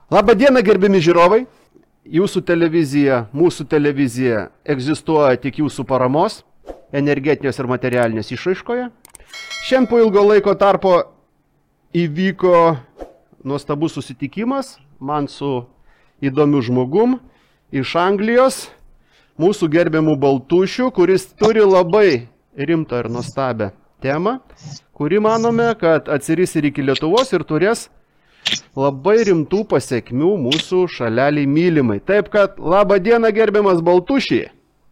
Labą dieną, gerbiami žiūrovai. Jūsų televizija, mūsų televizija egzistuoja tik jūsų paramos, energetinės ir materialinės išraiškoje. Šiandien po ilgo laiko tarpo įvyko nuostabus susitikimas man su įdomiu žmogum iš Anglijos, mūsų gerbiamų Baltušių, kuris turi labai rimtą ir nuostabę temą, kuri manome, kad atsiris ir iki Lietuvos ir turės labai rimtų pasiekmių mūsų šaleliai mylimai. Taip kad, labą dieną, gerbiamas Baltušiai.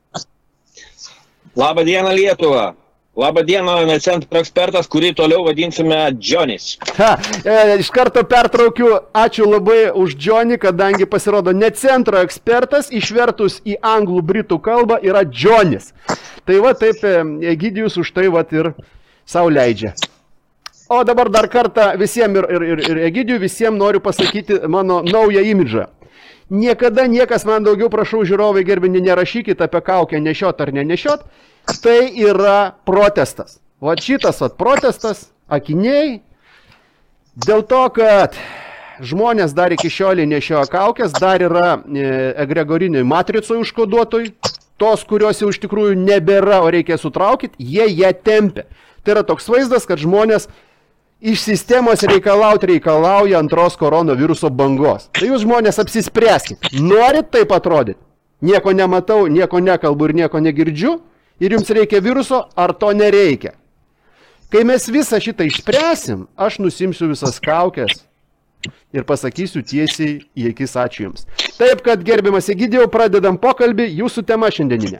Labą dieną, Lietuva. Labą dieną, Necentro ekspertas, kurį toliau vadinsime Džonis. Iš karto pertraukiu, ačiū labai už Džonį, kadangi pasirodo Necentro ekspertas, išvertus į anglų britų kalbą, yra Džonis. Tai va taip, Egidijus už tai va ir sau leidžia. O dabar dar kartą visiems ir Egidijui visiems noriu pasakyti mano naują imidžą. Niekada niekas man daugiau, prašau žiūrovai gerbini, nerašykit apie kaukę nešiot ar nenešiot. Tai yra protestas. Va šitas protestas, akiniai, dėl to, kad žmonės dar iki šiolį nešioja kaukės, dar yra egregoriniai matricoj užkoduotoj, tos, kurios jau iš tikrųjų nebėra, o reikia sutraukyti, jie ją tempia. Tai yra toks vaizdas, kad žmonės iš sistemos reikalauja antros koronaviruso bangos. Tai jūs žmonės apsispręskit. Norit taip atrodyti? Nieko nematau, nieko nekalbu ir nieko negirdžiu. Ir jums reikia viruso, ar to nereikia? Kai mes visą šitą išspręsim, aš nusimsiu visas kaukės ir pasakysiu tiesiai į akis ačiū jums. Taip kad, gerbiamas Egidijau, pradedam pokalbį, jūsų tema šiandieninė.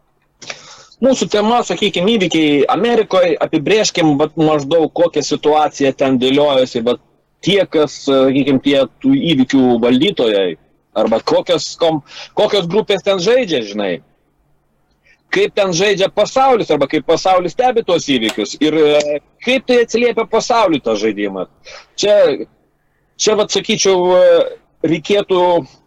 Mūsų tema, sakykime, įvykiai Amerikoje, apibrėžkim maždaug kokią situaciją ten dėliojasi, bet tie, kas, sakykime, tie tų įvykių valdytojai, arba kokios grupės ten žaidžia, žinai. Kaip ten žaidžia pasaulis, arba kaip pasaulis stebi tos įvykius ir kaip tai atsiliepia pasauliui tą žaidimą. Čia vat, sakyčiau, reikėtų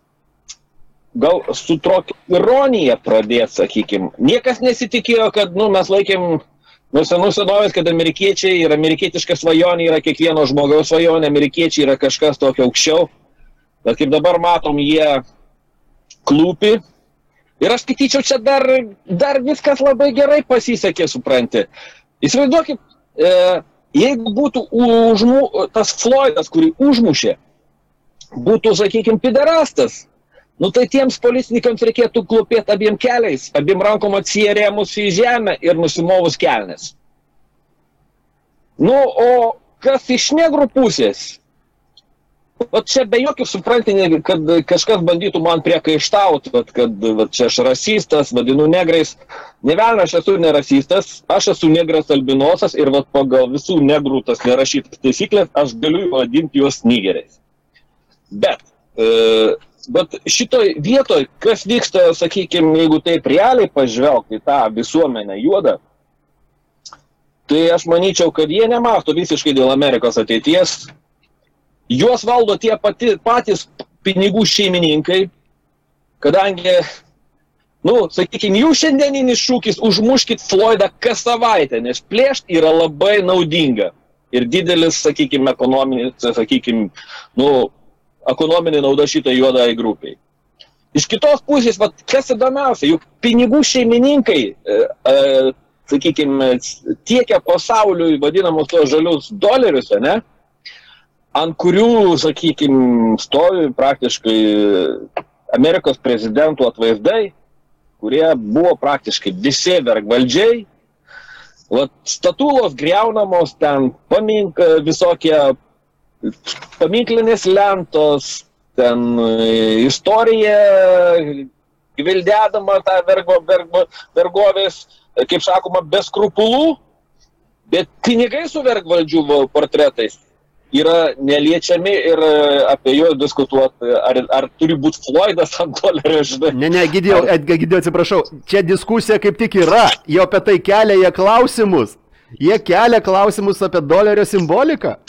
gal su tokia ironija pradėti, sakykime. Niekas nesitikėjo, kad mes laikėm nuo senų senovės, kad amerikiečiai ir amerikietiška svajonė yra kiekvieno žmogaus svajonė, amerikiečiai yra kažkas tokio aukščiau. Bet kaip dabar matom, jie klūpi. Ir aš skaityčiau, čia dar viskas labai gerai pasisekė, supranti. Įsivaizduokit, jeigu būtų tas Floydas, kurį užmušė, būtų, sakykime, piderastas, tai tiems policininkams reikėtų klūpėti abiem keliais, abiem rankom atsierėmus į žemę ir nusimovus kelnes. O kas iš negrų pusės? O čia be jokių suprantinė, kad kažkas bandytų man priekaištauti, kad čia aš rasistas, vadinu negrais. Ne velna, aš esu nerasistas, aš esu negras albinosas ir pagal visų negrų tas nerašytas taisyklės aš galiu vadinti juos nigeriais. Bet šitoj vietoj, kas vyksta, sakykime, jeigu taip realiai pažvelgti į tą visuomenę juodą, tai aš manyčiau, kad jie nemąsto visiškai dėl Amerikos ateities. Juos valdo tie patys pinigų šeimininkai, kadangi, sakykime, jų šiandieninis šūkis užmuškit Floydą kas savaitę, nes plėšt yra labai naudinga ir didelis, sakykime, ekonominė nauda šitai juodai grupiai. Iš kitos pusės, kas įdomiausia, juk pinigų šeimininkai, sakykime, tiekia pasauliui vadinamus tos žalius dolerius, ne? Ant kurių, sakykime, stovi praktiškai Amerikos prezidentų atvaizdai, kurie buvo praktiškai visi vergvaldžiai. Statulos griaunamos, ten visokie paminklinės lentos, ten istorija gvildedama tą vergovės, kaip sakoma, be skrupulų, bet pinigai su vergvaldžių portretais yra neliečiami ir apie juos diskutuoti, ar turi būti Floydas ant dolerio, žinai. Ne, Egidijau, atsiprašau, čia diskusija kaip tik yra, jau apie tai kelia jie klausimus. Jie kelia klausimus apie dolerio simboliką.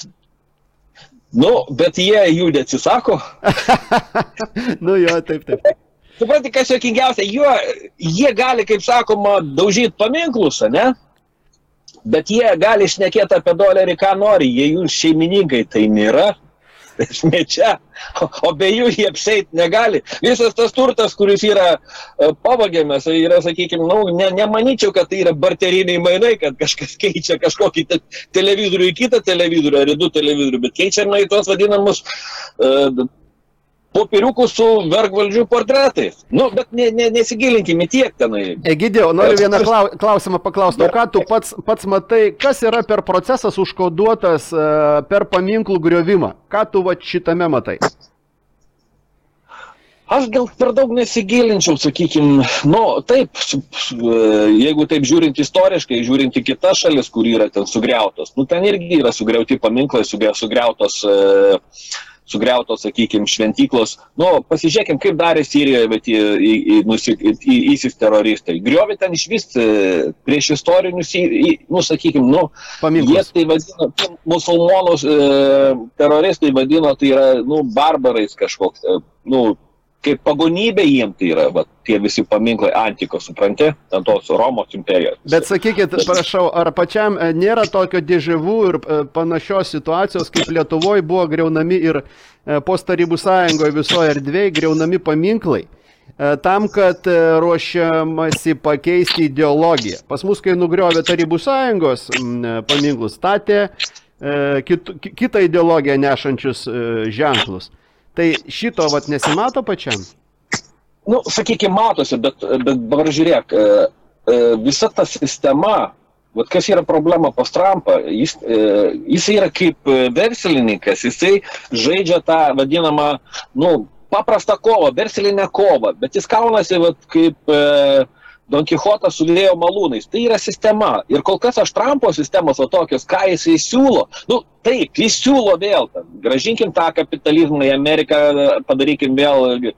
Bet jie jų neatsisako. Jo, taip. Supranti, kas juokingiausia, jie gali, kaip sakoma, daužyti paminklus, ne? Bet jie gali šnekėti apie dolerį, ką nori, jie jų šeimininkai tai nėra. esmė čia, o be jų jie apseit negali. Visas tas turtas, kuris yra pavagiamas, yra, sakykime, nemanyčiau, kad tai yra barteriniai mainai, kad kažkas keičia kažkokį televizorių į kitą televizorių ar į 2 televizorių, bet keičiama į tuos vadinamus popieriukus su vergvaldžių portretais. Nu, bet nesigilinkime tiek tenai. Egidijau, noriu vieną klausimą paklausti. O ką tu pats matai, kas yra per procesas užkoduotas per paminklų griovimą? Ką tu va šitame matai? Aš gal per daug nesigilinčiau, sakykime, nu, taip, jeigu taip žiūrint istoriškai, žiūrint į kitas šalis, kur yra ten sugriautos, nu, ten irgi yra sugriauti paminklai, sugriautos, sakykime, šventyklos. Nu, pasižiūrėkim, kaip darė Sirijoje, bet ISIS teroristai. Griovė ten iš vis prieš istorinius, nu, sakykime, nu, jie tai vadino, musulmonus teroristai vadino, tai yra, nu, barbarais kažkoks, nu, kaip pagonybė jiem tai yra, va, tie visi paminklai antikos, supranti, ant tos Romos imperijos. Bet sakykit, prašau, ar pačiam nėra tokio dėževų ir panašios situacijos, kaip Lietuvoje buvo griaunami ir post Tarybų sąjungoje visoje erdvėje griaunami paminklai, tam, kad ruošiamasi pakeisti ideologiją. Pas mus, kai nugriovė Tarybų sąjungos paminklus, statė kitą ideologiją nešančius ženklus. Tai šito vat nesimato pačiam? Nu, sakykime, matosi, bet dabar žiūrėk, visa ta sistema, vat kas yra problema pas Trumpą, jis yra kaip verslininkas, jisai žaidžia tą vadinamą, nu, paprastą kovą, verslinę kovą, bet jis kaunasi vat kaip Don Kichotas su vėjo malūnais. Tai yra sistema. Ir kol kas aš Trumpo sistemos o tokios, ką jisai siūlo, nu taip, jis siūlo vėl, gražinkim tą kapitalizmą į Ameriką, padarykim vėl,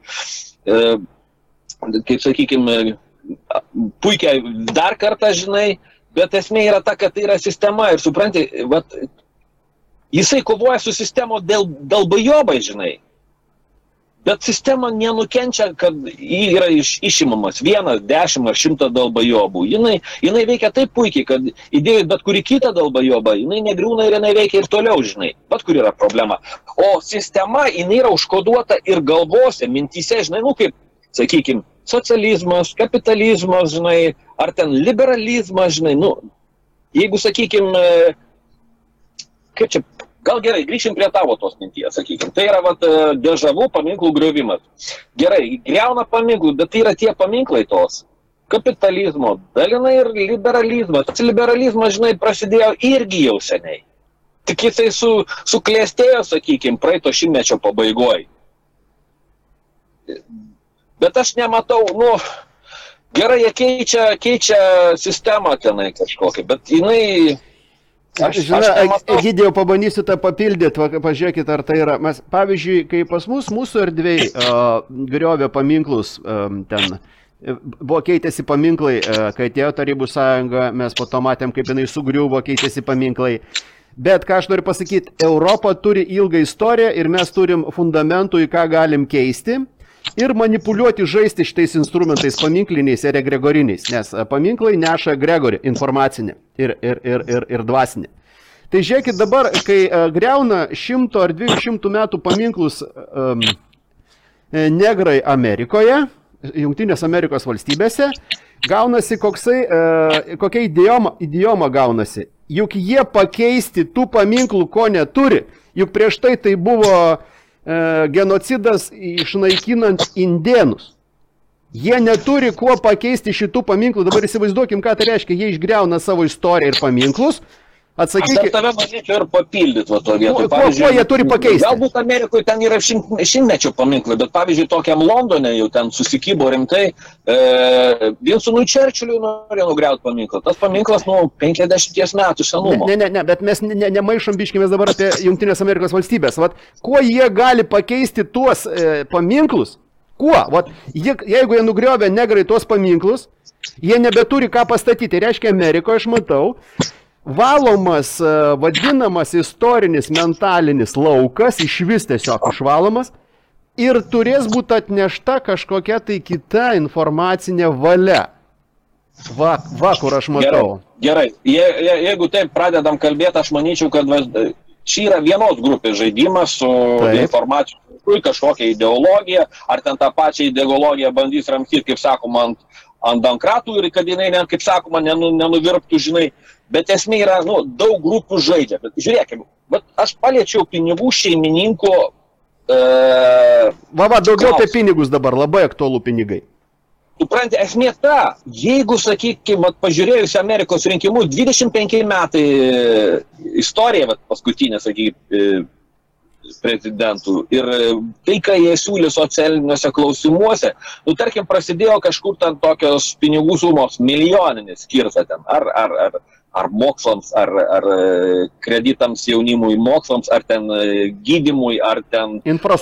kaip sakykim, puikiai dar kartą, žinai, bet esmė yra ta, kad tai yra sistema ir supranti, vat, jisai kovoja su sistemo dėl bajobai, žinai. Bet sistema nenukenčia, kad jį yra išimamas 1, 10 ar 100 dalbajobų. Jinai veikia taip puikiai, kad įdėjus bet kurį kitą dalbajobą, jinai negriūna ir jinai veikia ir toliau, žinai. Bet kur yra problema. O sistema, jinai yra užkoduota ir galvose, mintyse, žinai, nu kaip, sakykime, socializmas, kapitalizmas, žinai, ar ten liberalizmas, žinai, nu, jeigu, sakykime, kaip čia, gal gerai, grįšim prie tavo tos minties, sakykime. Tai yra vat, dežavų paminklų griovimas. Gerai, griauna paminklų, bet tai yra tie paminklai tos. Kapitalizmo, dalinai ir liberalizmas. Tas liberalizmas, žinai, prasidėjo irgi jau seniai. Tik jisai suklėstėjo, sakykime, praeito šimtmečio pabaigoj. Bet aš nematau, nu, gerai, jie keičia sistemą tenai kažkokią, bet jinai... Žinai, Egidijau, pabandysiu tą papildyti, pažiūrėkit, ar tai yra. Mes, pavyzdžiui, kai pas mus mūsų erdvėj griovė paminklus, ten buvo keitėsi paminklai, kai atėjo Tarybų sąjunga, mes po to matėm, kaip jinai sugriuvo, keitėsi paminklai. Bet ką aš noriu pasakyti, Europa turi ilgą istoriją ir mes turim fundamentų, į ką galim keisti. Ir manipuliuoti, žaisti šitais instrumentais paminkliniais ir egregoriniais, nes paminklai neša egregorį informacinį ir dvasinį. Tai žiūrėkit dabar, kai griauna 100 ar 200 metų paminklus negrai Amerikoje, Jungtinės Amerikos valstybėse, gaunasi kokia idioma gaunasi. Juk jie pakeisti tų paminklų, ko neturi, juk prieš tai buvo genocidas išnaikinant indėnus. Jie neturi kuo pakeisti šitų paminklų. Dabar įsivaizduokim, ką tai reiškia. Jie išgriauna savo istoriją ir paminklus. Atsakykit. Aš tave manyčiau ir papildyti to vietoj. Kuo jie turi pakeisti? Galbūt Amerikoje ten yra šimtmečio paminklai, bet pavyzdžiui, tokiam Londone jau ten susikybo rimtai. Vinsonui Churchillui norėjo nugriauti paminklą. Tas paminklas, 50 metų senumo. Ne, bet mes nemaišom biškimės dabar apie Jungtinės Amerikos valstybės. Vat, kuo jie gali pakeisti tuos paminklus? Kuo? Vat, jeigu jie nugriovė negrai tuos paminklus, jie nebeturi ką pastatyti. Tai reiškia, Amerikoje, aš matau, valomas, vadinamas istorinis, mentalinis laukas, iš vis tiesiog išvalomas, ir turės būti atnešta kažkokia tai kita informacinė valia. Va kur aš matau. Gerai. Jeigu taip pradedam kalbėti, aš manyčiau, kad čia yra vienos grupės žaidimas su informacija, kažkokia ideologija, ar ten tą pačią ideologiją bandys ramstyti, kaip sakoma, ant dankratų ir kad jinai, kaip sakoma, nenuvirptų, žinai, bet esmė yra, daug grupių žaidžia. Bet žiūrėkime, aš paliečiau pinigų šeimininkų. Daugiau apie pinigus dabar, labai aktualu pinigai. Supranti, esmė ta, jeigu, sakykime, pažiūrėjus Amerikos rinkimus, 25 metai istorija, paskutinė, sakykime, prezidentų ir tai, ką jie siūlė socialiniuose klausimuose, tarkim, prasidėjo kažkur ten tokios pinigų sumos milijoninės skirta ten, ar mokslams, ar kreditams jaunimui mokslams, ar ten gydymui, ar ten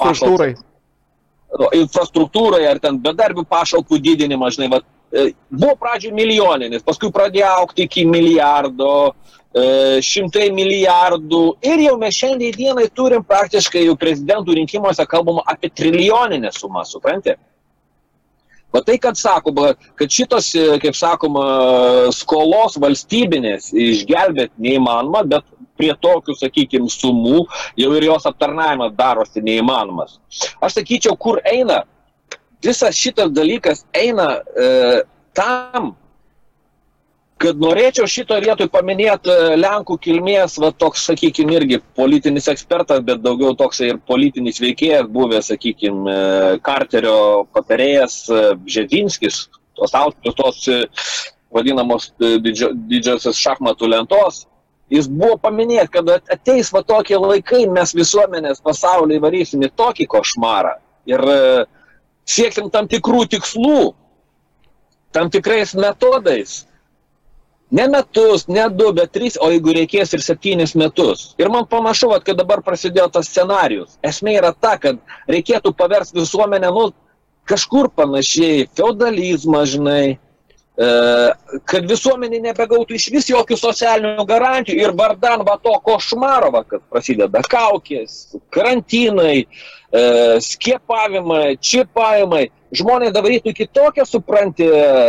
infrastruktūrai, ar ten bedarbių pašalpų didinimą, žinai, buvo pradžioj milijoninis, paskui pradėjo augti iki milijardo, 100 milijardų ir jau mes šiandien dienai turim praktiškai jau prezidentų rinkimuose kalbama apie trilijoninę sumą, supranti? Tai, kad sakoma, kad šitos, kaip sakoma, skolos valstybinės išgelbėti neįmanoma, bet prie tokių, sakykime, sumų jau ir jos aptarnavimas darosi neįmanomas. Aš sakyčiau, kur eina, visas šitas dalykas eina tam, kad norėčiau šito vietoj paminėti Lenkų kilmės, toks, sakykime, irgi politinis ekspertas, bet daugiau toks ir politinis veikėjas, buvęs, sakykime, Karterio patarėjas Bžezinskis, tos vadinamos didžiosios šachmatų lentos. Jis buvo paminėti, kad ateis tokie laikai, mes visuomenės pasaulyje varysim į tokį košmarą ir sieksim tam tikrų tikslų, tam tikrais metodais. Ne metus, ne 2, bet 3, o jeigu reikės ir 7 metus. Ir man panašu, kad dabar prasidėjo tas scenarijus. Esmė yra ta, kad reikėtų paversti visuomenę, kažkur panašiai, feudalizmą, žinai, kad visuomenė nebegautų iš vis jokių socialinių garantijų ir vardan to košmaro, kad prasideda kaukės, karantinai, skiepavimai, čipavimai. Žmonės darytų kitokią, supranti,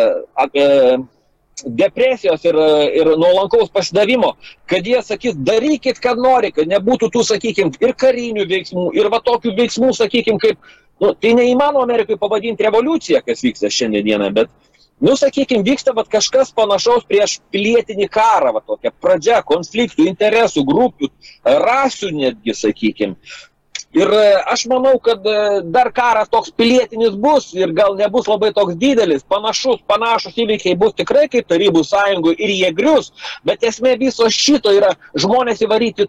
depresijos ir nuolankaus pasidavimo, kad jie sakys, darykit, kad nori, kad nebūtų tų, sakykime, ir karinių veiksmų, ir tokių veiksmų, sakykime, kaip, tai neįmanoma Amerikai pavadinti revoliuciją, kas vyksta šiandien dieną, bet, sakykime, vyksta kažkas panašaus prieš pilietinį karą, tokia pradžia konfliktų, interesų, grupių, rasių netgi, sakykime. Ir aš manau, kad dar karas toks pilietinis bus ir gal nebus labai toks didelis, panašus įvykiai bus tikrai kaip Tarybų sąjungoje ir jie grius, bet esmė viso šito yra žmonės įvaryti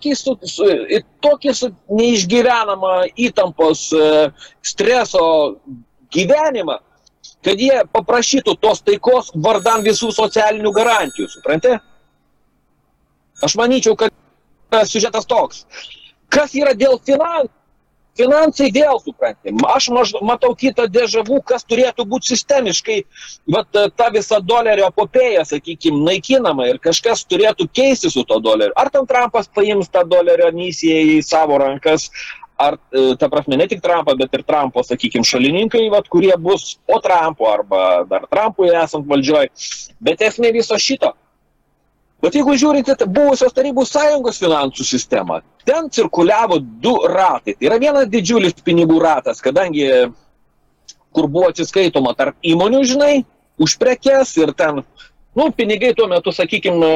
tokį neišgyvenamą įtampos streso gyvenimą, kad jie paprašytų tos taikos vardan visų socialinių garantijų, supranti? Aš manyčiau, kad siužetas toks. Kas yra dėl finansų? Finansai vėl, supranti. Aš matau kitą dežavų, kas turėtų būti sistemiškai, ta visa dolerio epopėja, sakykime, naikinama ir kažkas turėtų keisti su to doleriu. Ar ten Trumpas paims tą dolerio misiją į savo rankas, ar, ta prasme, ne tik Trumpą, bet ir Trumpo, sakykime, šalininkai, kurie bus po Trumpo arba dar Trumpui esant valdžioj. Bet esmė viso šito. Bet jeigu žiūrite buvusios Tarybų sąjungos finansų sistemą, ten cirkuliavo 2 ratai. Tai yra vienas didžiulis pinigų ratas, kadangi kur buvo atsiskaitoma tarp įmonių, žinai, už prekes ir ten, pinigai tuo metu, sakykime,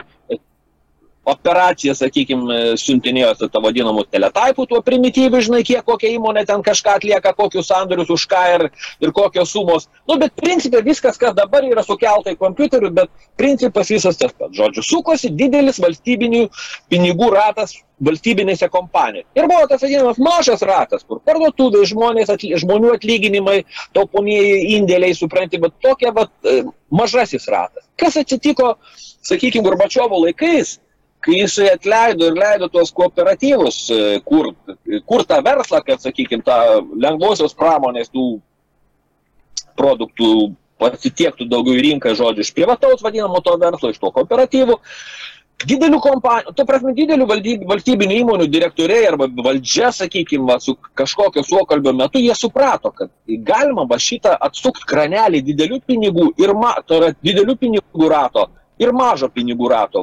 operacija, sakykime, siuntinėjosi tą vadinamų teletaipų, tuo primityvių, žinai, kiek kokia įmonė ten kažką atlieka, kokius sandorius už ką ir kokios sumos. Bet principė viskas, kas dabar yra sukelta į kompiuterių, bet principas visas tas pats. Žodžiu, sukosi didelis valstybinių pinigų ratas valstybinėse kompanijose. Ir buvo tas vadinamas mažas ratas, kur parduotuvės žmonių atlyginimai, taupomieji indėliai, supranti, bet tokia mažasis ratas. Kas atsitiko, sakykime, Gorbačiovo laikais, kai jisai atleido ir leido tuos kooperatyvus, kur tą verslą, kad, sakykime, tą lengvosios pramonės tų produktų pasitiektų daugiau į rinką, žodžiu, iš privataus vadinamo to verslo, iš to kooperatyvų. Didelių kompanijų, didelių valstybinių įmonių direktoriai arba valdžia, sakykime, su kažkokio suokalbio metu, jie suprato, kad galima šitą atsukti kranelį didelių pinigų ir didelių pinigų rato ir mažo pinigų rato.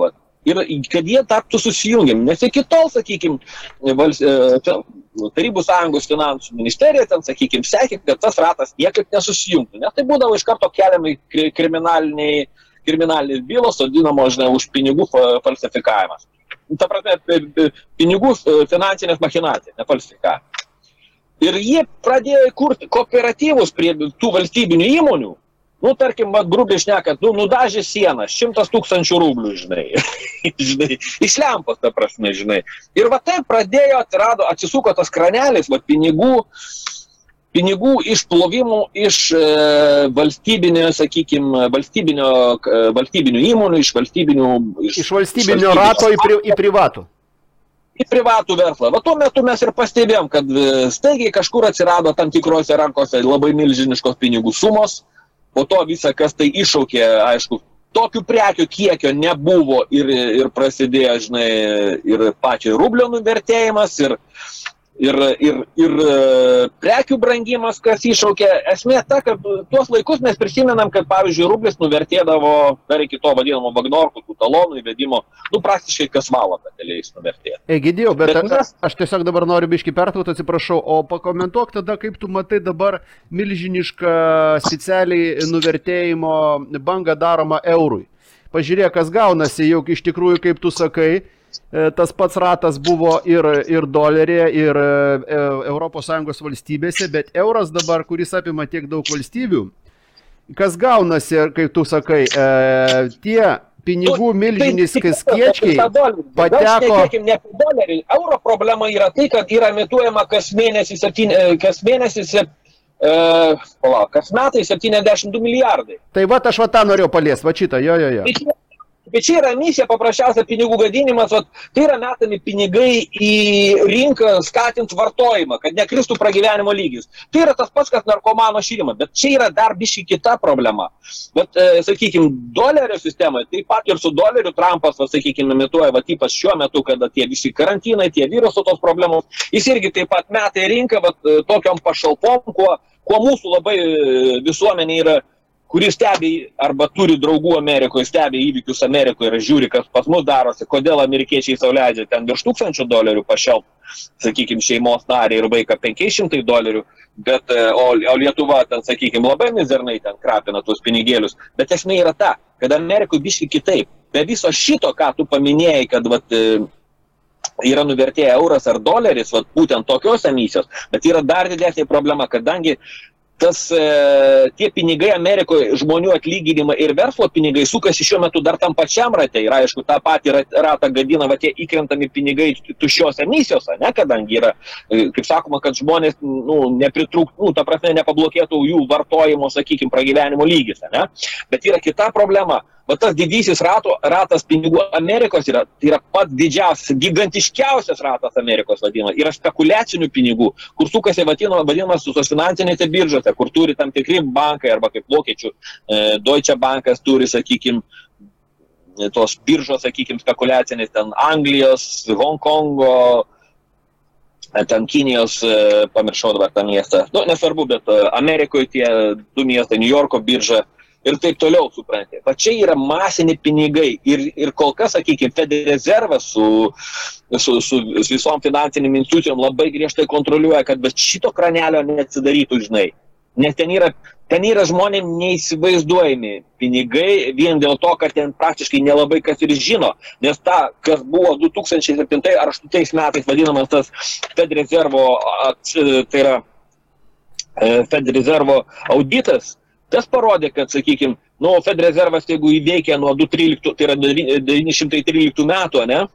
ir kad jie taptų susijungiami. Nes iki tol, sakykime, Tarybų sąjungos finansų ministerija, ten, sakykime, sekė, kad tas ratas niekaip nesusijungtų. Nes tai būdavo iš karto keliamai kriminalinės bylos, sodinamo, žinai, už pinigų falsifikavimas. Ta prasme, pinigų finansinės machinacijas, ne falsifikavimas. Ir jie pradėjo kurti kooperatyvus prie tų valstybinių įmonių. Nu, tarkim, grubiai šnekant, nudažė sieną, 100 000 rublių, žinai, žinai, iš lempos, ta prasme, žinai. Ir va taip pradėjo, atsisuko tas kranelis, va, pinigų išplovimų iš valstybinio, sakykime, valstybinių įmonių, iš valstybinio rato į privatų. Į privatų verslą. Va tuo metu mes ir pastebėjom, kad staigiai kažkur atsirado tam tikrose rankose labai milžiniškos pinigų sumos. Po to visą, kas tai iššaukė, aišku, tokių prekių kiekio nebuvo ir prasidėjo, žinai, ir pačio rublio nuvertėjimas, ir prekių brangimas, kas iššaukė. Esmė ta, kad tuos laikus mes prisimenam, kad, pavyzdžiui, rublis nuvertėdavo dar iki to vadinamo Vagnorkų, tų talonų įvedimo, praktiškai kas valandą galėjais nuvertėti. Egidijau, bet aš tiesiog dabar noriu biškį pertraukti, atsiprašau, o pakomentuok tada, kaip tu matai dabar milžinišką specialiai nuvertėjimo bangą daromą eurui. Pažiūrėk, kas gaunasi, jau iš tikrųjų, kaip tu sakai, tas pats ratas buvo ir dolerėje, ir ES valstybėse, bet euras dabar, kuris apima tiek daug valstybių, kas gaunasi, kaip tu sakai, tie pinigų milžiniškai skiečiai pateko... Ne apie dolerį. Euro problema yra tai, kad yra emituojama kas metai 72 milijardai. Tai va, aš tą norėjau paliesti, va šitą, jo. Bet čia yra misija, paprasčiausia pinigų gadinimas, tai yra metami pinigai į rinką skatinti vartojimą, kad nekristų pragyvenimo lygis. Tai yra tas pats, kas narkomano šildymas, bet čia yra dar biškai kita problema. Bet, sakykime, dolerio sistemoje, taip pat ir su doleriu Trumpas, sakykime, imituoja, ypač šiuo metu, kada tie visi karantinai, tie viruso tos problemos, jis irgi taip pat meta į rinką, tokiom pašalpom, kuo mūsų labai visuomenė yra, kuris stebi arba turi draugų Amerikoje, stebi įvykius Amerikoje ir žiūri, kas pas mus darosi, kodėl amerikiečiai sau leidžia ten virš $1000 pašelpti, sakykime, šeimos narį ir vaiką $500, bet, o Lietuva ten, sakykime, labai mizernai ten krapina tuos pinigėlius. Bet esmė yra ta, kad Amerikoje biškai kitaip. Be viso šito, ką tu paminėjai, kad yra nuvertėję euras ar doleris, būtent tokios emisijos, bet yra dar didesnė problema, kadangi tie pinigai Amerikoje, žmonių atlyginimai ir verslo pinigai sukasi šiuo metu dar tam pačiam rate. Ir aišku, tą patį ratą gadina tie įkrentami pinigai tuščios emisijos, ne, kadangi yra, kaip sakoma, kad žmonės nepritrūktų, ta prasme, nepablokėtų jų vartojimo, sakykime, pragyvenimo lygis, ne. Bet yra kita problema. Tas didysis ratas pinigų Amerikos tai yra pats didžiausias, gigantiškiausias ratas Amerikos vadinamas. Yra spekuliacinių pinigų, kur sukasi vadinamas su finansinėse biržose, kur turi tam tikri bankai, arba kaip vokiečių Deutsche Bankas turi, sakykime, tos biržos, sakykime, spekuliacinės, ten Anglijos, Hongkongo, ten Kinijos, pamiršau dabar tą miestą. Nesvarbu, bet Amerikoje tie du miestai, New Yorko birža, ir taip toliau, suprantate. Va čia yra masiniai pinigai ir kol kas, sakykime, Federal Rezervas su visom finansinėm institucijom labai griežtai kontroliuoja, kad šito kranelio neatsidarytų, žinai. Nes ten yra žmonėm neįsivaizduojami pinigai vien dėl to, kad ten praktiškai nelabai kas ir žino. Nes kas buvo 2007 ar 2008 metais vadinamas tas Federal Rezervo, tai yra Federal Rezervo auditas, tas parodė, kad, sakykime, Federal Rezervas, jeigu įveikia nuo 2013, tai yra 913 metų, ne,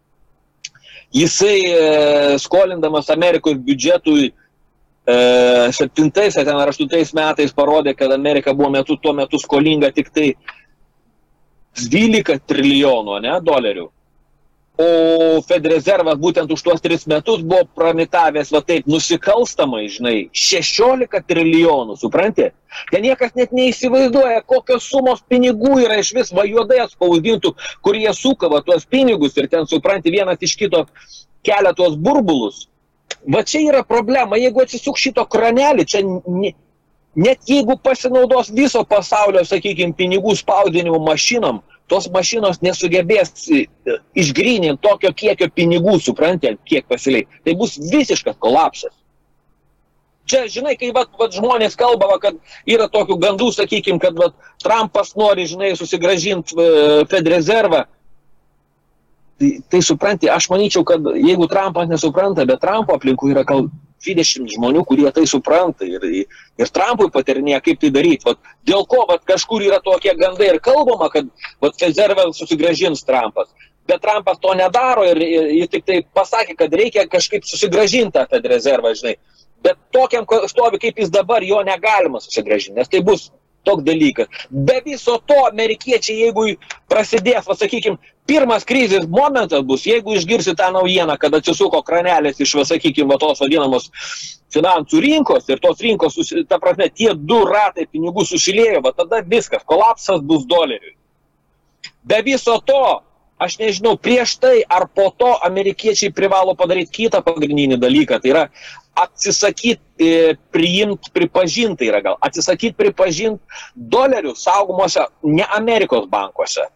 jisai skolindamas Amerikos biudžetui 7 ar 8 metais parodė, kad Amerika buvo tuo metu skolinga tik tai 12 trilijonų, ne, dolerių. O Federal Rezervas būtent už tuos 3 metus buvo pramitavęs taip nusikalstamai, žinai, 16 trilijonų, supranti? Ten niekas net neįsivaizduoja, kokios sumos pinigų yra iš vis juodai atspausdintų, kur jie suka tuos pinigus ir ten, supranti, vienas iš kito kelia tuos burbulus. Va čia yra problema, jeigu atsisuk šito kranelį, čia net jeigu pasinaudos viso pasaulio, sakykime, pinigų spaudinimo mašinom, tos mašinos nesugebės išgryninti tokio kiekio pinigų, suprantate, kiek pasiliai. Tai bus visiškas kolapsas. Čia, žinai, kai žmonės kalba, kad yra tokių gandų, sakykime, kad Trumpas nori, žinai, susigražinti Fedrezervą. Tai supranti, aš manyčiau, kad jeigu Trumpas nesupranta, bet Trumpo aplinkui yra 20 žmonių, kurie tai supranta ir Trumpui patarinėja, kaip tai daryti. Dėl ko kažkur yra tokie gandai ir kalbama, kad Fedrezervą susigražins Trumpas. Bet Trumpas to nedaro ir jis tik tai pasakė, kad reikia kažkaip susigražinti tą Fedrezervą, žinai. Bet tokiam stovi, kaip jis dabar, jo negalima susigražinti, nes tai bus toks dalykas. Be viso to, amerikiečiai, jeigu prasidės, sakykime, pirmas krizės momentas bus, jeigu išgirsi tą naujieną, kad atsisuko kranelės iš, sakykime, tos vadinamos finansų rinkos ir tos rinkos, ta prasme, tie 2 ratai pinigų sušilėjo, tada viskas, kolapsas bus doleriui. Be viso to, aš nežinau, prieš tai ar po to amerikiečiai privalo padaryti kitą pagrindinį dalyką, tai yra atsisakyti pripažinti dolerių saugomuose ne Amerikos bankuose.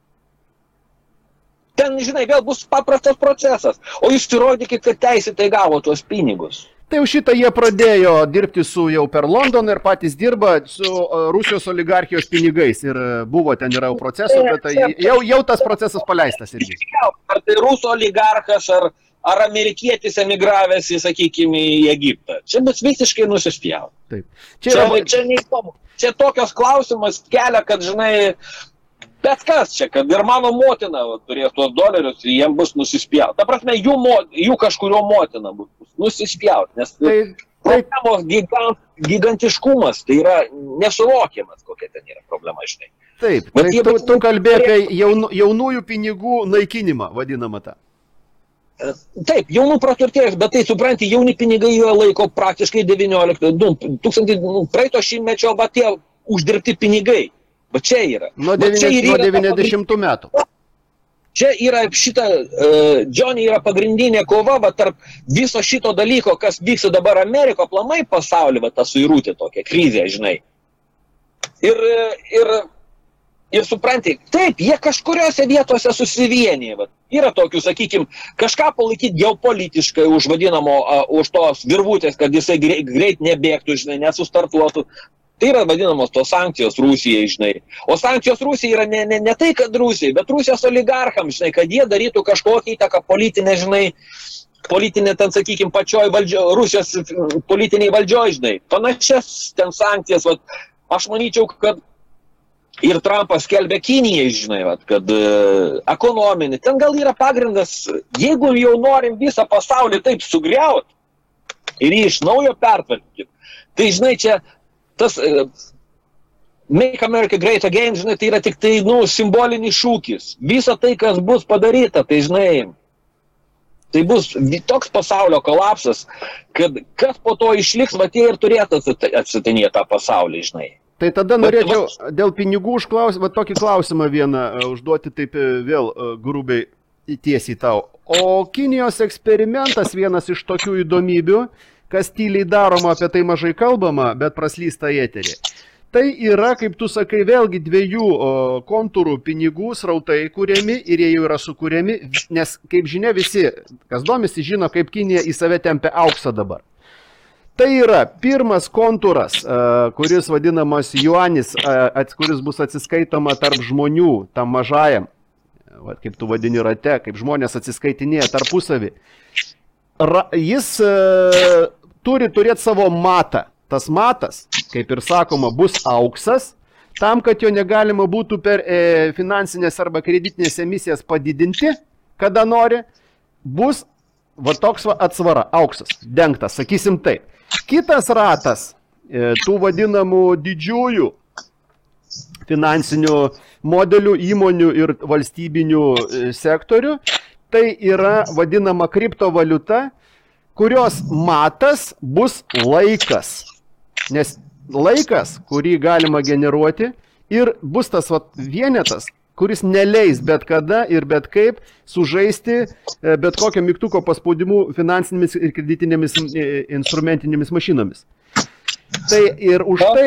Ten, žinai, vėl bus paprastas procesas, o jūs įrodykit, kad teisėtai gavo tuos pinigus. Tai jau šitą jie pradėjo dirbti jau per Londoną ir patys dirba su Rusijos oligarchijos pinigais ir buvo ten yra proceso, bet tai jau tas procesas paleistas irgi. Ar tai rusų oligarchas, ar amerikietis emigravęs, sakykime, į Egiptą. Čia bus visiškai nusispjauti. Taip. Čia neįdomu. Čia tokios klausimas kelia, kad, žinai, bet kas čia, kad ir mano motina turės tuos dolerius, jiems bus nusispjauti. Ta prasme, jų kažkurio motina bus nusispjauti, nes problemos gigantiškumas, tai yra nesuvokiamas, kokia ten yra problema, žinai. Taip, tai tu kalbėjai apie jaunųjų pinigų naikinimą, vadinamą tą. Taip, jaunų praturtėjus, bet tai supranti, jauni pinigai jo laiko praktiškai 19 praeito šimtmečio, bet tie uždirbti pinigai. Bet čia yra. Nuo 90 metų. Čia yra Johnny yra pagrindinė kova tarp viso šito dalyko, kas vyksta dabar Ameriko, aplamai pasaulyje, ta suirūtė tokia krizė, žinai. Ir supranti, taip, jie kažkuriuose vietose susivienyje. Yra tokių, sakykime, kažką palaikyti geopolitiškai už tos virvutės, kad jisai greit nebėgtų, žinai, nesustartuotų. Tai yra vadinamos tos sankcijos Rusijai, žinai. O sankcijos Rusijai yra ne tai, kad Rusijai, bet Rusijos oligarchams, žinai, kad jie darytų kažkokią įtaką politinę, žinai, politinė, ten, sakykime, pačioj Rusijos politiniai valdžioj, žinai. Panašias ten sankcijas, aš manyčiau, kad ir Trumpas skelbė Kinijai, žinai, kad ekonominį, ten gal yra pagrindas, jeigu jau norim visą pasaulį taip sugriauti ir jį iš naujo pertvarkyti, tai, žinai, čia tas Make America Great Again, žinai, tai yra tik tai, simbolinis šūkis. Visa tai, kas bus padaryta, tai, žinai, tai bus toks pasaulio kolapsas, kad kas po to išliks, tie ir turėtų atsitinėti tą pasaulį, žinai. Tai tada norėčiau dėl pinigų tokį klausimą vieną užduoti taip vėl grubiai tiesiai tau. O Kinijos eksperimentas vienas iš tokių įdomybių, kas tyliai daroma, apie tai mažai kalbama, bet praslysta į eterį. Tai yra, kaip tu sakai, vėlgi 2 kontūrų pinigų srautai kuriami ir jie jau yra sukūriami, nes, kaip žinia, visi, kas domisi, žino, kaip Kinija į save tempia auksą dabar. Tai yra pirmas kontūras, kuris vadinamas juanis, kuris bus atsiskaitoma tarp žmonių, tam mažajam, kaip tu vadini rate, kaip žmonės atsiskaitinėja tarpusavį. Jis turi turėti savo matą. Tas matas, kaip ir sakoma, bus auksas, tam, kad jo negalima būtų per finansinės arba kreditinės emisijas padidinti, kada nori, bus toks atsvara, auksas, dengtas, sakysim taip. Kitas ratas, tų vadinamų didžiųjų finansinių modelių, įmonių ir valstybinių sektorių, tai yra vadinama kriptovaliuta, kurios matas bus laikas. Nes laikas, kurį galima generuoti, ir bus tas vienetas, kuris neleis bet kada ir bet kaip sužaisti bet kokio mygtuko paspaudimu finansinėmis ir kreditinėmis instrumentinėmis mašinomis. Tai ir už tai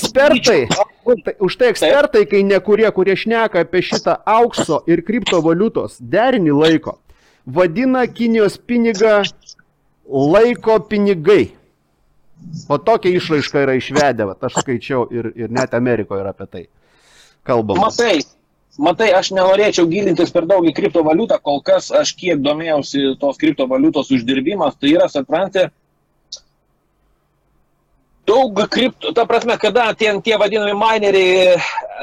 ekspertai, kai kurie šneka apie šitą aukso ir kriptovaliutos derinį laiko, vadina Kinijos pinigą laiko pinigai. O tokia išraiška yra išvedę, aš skaičiau ir net Amerikoje yra apie tai kalbama. Matai, aš nenorėčiau gilintis per daug į kriptovaliutą, kol kas aš kiek domėjausi tos kriptovaliutos uždirbimas, tai yra, supranti, daug ta prasme, kada tie vadinami mineriai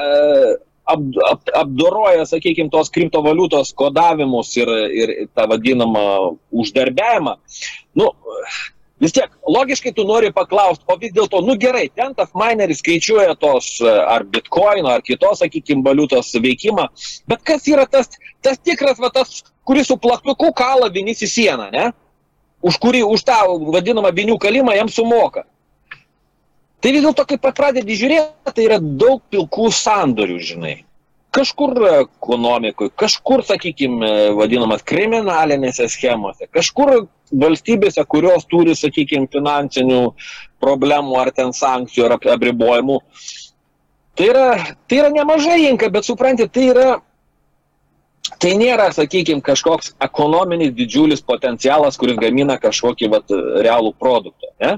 apdoroja, sakykime, tos kriptovaliutos kodavimus ir tą vadinamą uždarbiavimą, vis tiek, logiškai tu nori paklausti, o vis dėlto, gerai, ten tas mineris skaičiuoja tos ar bitcoino, ar kitos, sakykime, valiutos veikimą, bet kas yra tas tikras, tas, kuris su plaktuku kala vinis į sieną, ne? Už tą vadinamą vinių kalimą jam sumoka. Tai vis dėlto, kai pradedi žiūrėti, tai yra daug pilkų sandorių, žinai. Kažkur ekonomikoje, kažkur, sakykime, vadinamas kriminalinėse schemose, kažkur valstybėse, kurios turi, sakykime, finansinių problemų ar ten sankcijų ar apribojimų. Tai yra nemažai rinka, bet supranti, tai nėra, sakykime, kažkoks ekonominis didžiulis potencialas, kuris gamina kažkokį realų produktą, ne?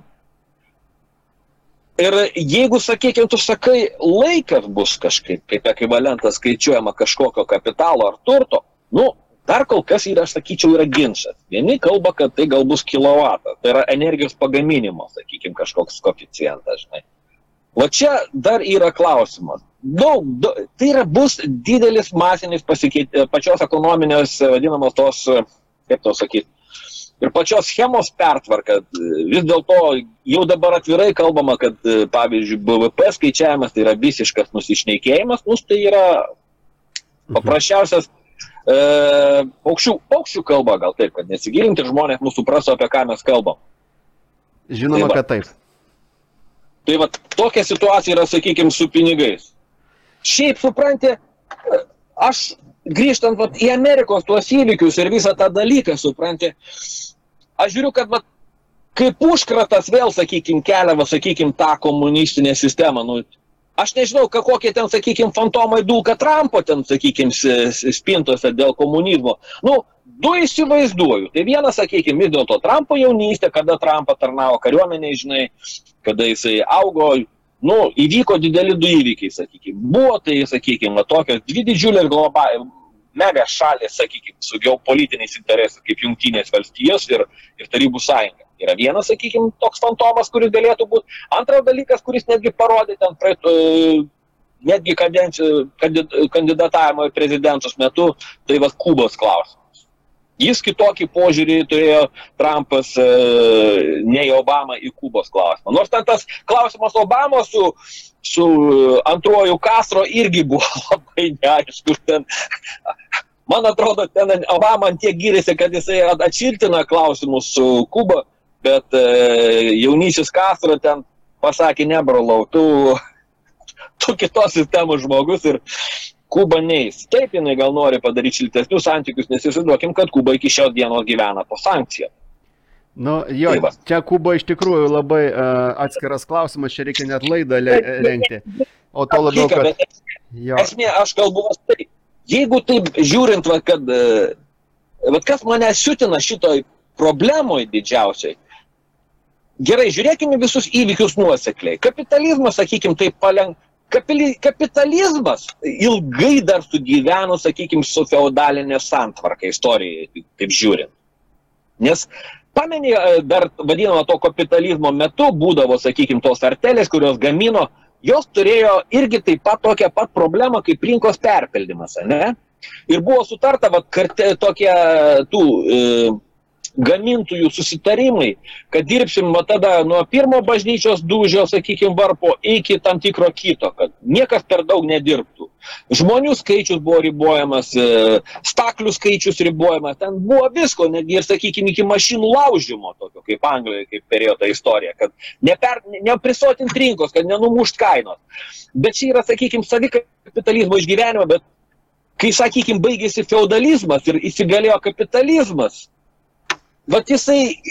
Ir jeigu, sakykime, tu sakai, laikas bus kažkaip, kaip ekvivalentas skaičiuojama kažkokio kapitalo ar turto, dar kol kas yra, aš sakyčiau, yra ginčas. Vieni kalba, kad tai gal bus kilovatas, tai yra energijos pagaminimo, sakykime, kažkoks koeficientas, žinai. O čia dar yra klausimas. Tai bus didelis masinis pasikeitimas, pačios ekonominės, vadinamos tos, kaip to sakyti, ir pačios schemos pertvarka. Vis dėlto jau dabar atvirai kalbama, kad, pavyzdžiui, BVP skaičiavimas tai yra visiškas nusišnekėjimas, tai yra paprasčiausias paukščių kalba, gal taip, kad nesigilinti ir žmonės mūsų suprastų, apie ką mes kalbam. Žinoma, kad taip. Tai tokia situacija yra, sakykime, su pinigais. Šiaip, supranti, aš grįžtant į Amerikos tuos įvykius ir visą tą dalyką, supranti, aš žiūriu, kad kaip užkratas vėl, sakykime, kelia, sakykime, tą komunistinę sistemą. Aš nežinau, kokie ten, sakykime, fantomai dulka Trumpo ten, sakykime, spintose dėl komunizmo. Du įsivaizduoju. Tai vienas, sakykime, vis dėlto Trumpo jaunystė, kada Trumpo tarnavo kariuomeniai, žinai, kada jisai augo, įvyko dideli du įvykiai, sakykime. Buvo tai, sakykime, tokios dvi didžiulės mega šalės, sakykime, su geopolitiniais interesais, kaip Jungtinės valstijos ir Tarybų sąjunga. Yra vienas, sakykime, toks fantomas, kuris galėtų būti. Antras dalykas, kuris netgi parodė ten netgi kandidatavimo į prezidentus metu, tai Kubos klausimas. Jis kitokį požiūrį turėjo Trumpas nei Obama į Kubos klausimą. Nors ten tas klausimas Obama su antruoju Castro irgi buvo labai neaiškus. Man atrodo, ten Obama tiek gyrėsi, kad jisai atšiltina klausimus su Kuba, bet jaunysis Castro ten pasakė, nebrolau, tu kitos sistemos žmogus ir Kuba neis. Taip, jinai gal nori padaryti šiltesnius santykius, nes įsivaizduokim, kad Kuba iki šios dienos gyvena po sankcijų. Čia Kuba iš tikrųjų labai atskiras klausimas, čia reikia net laidą rengti. O to labiau, kad... Esmė, aš kalbu tai. Jeigu taip žiūrint, kas mane siutina šitoj problemoj didžiausiai, gerai, žiūrėkime visus įvykius nuosekliai. Kapitalizmas, sakykime, taip kapitalizmas ilgai dar sugyveno, sakykime, su feodalinė santvarka istorijai, taip žiūrint. Nes pameni, dar vadinama to kapitalizmo metu būdavo, sakykime, tos artelės, kurios gamino, jos turėjo irgi taip pat tokią pat problemą kaip rinkos perpildymas, ne? Ir buvo sutarta, tokie gamintojų susitarimai, kad dirbsim tada nuo pirmo bažnyčios dūžio, sakykime, varpo iki tam tikro kito, kad niekas per daug nedirbtų. Žmonių skaičius buvo ribojamas, staklių skaičius ribojamas, ten buvo visko, netgi ir, sakykime, iki mašinų laužimo, tokio kaip Anglijoje, kaip perėjo ta istorija, kad neprisotint rinkos, kad nenumušt kainos. Bet čia yra, sakykime, savikapitalizmo išgyvenimo, bet kai, sakykime, baigėsi feudalizmas ir įsigalėjo kapitalizmas, jisai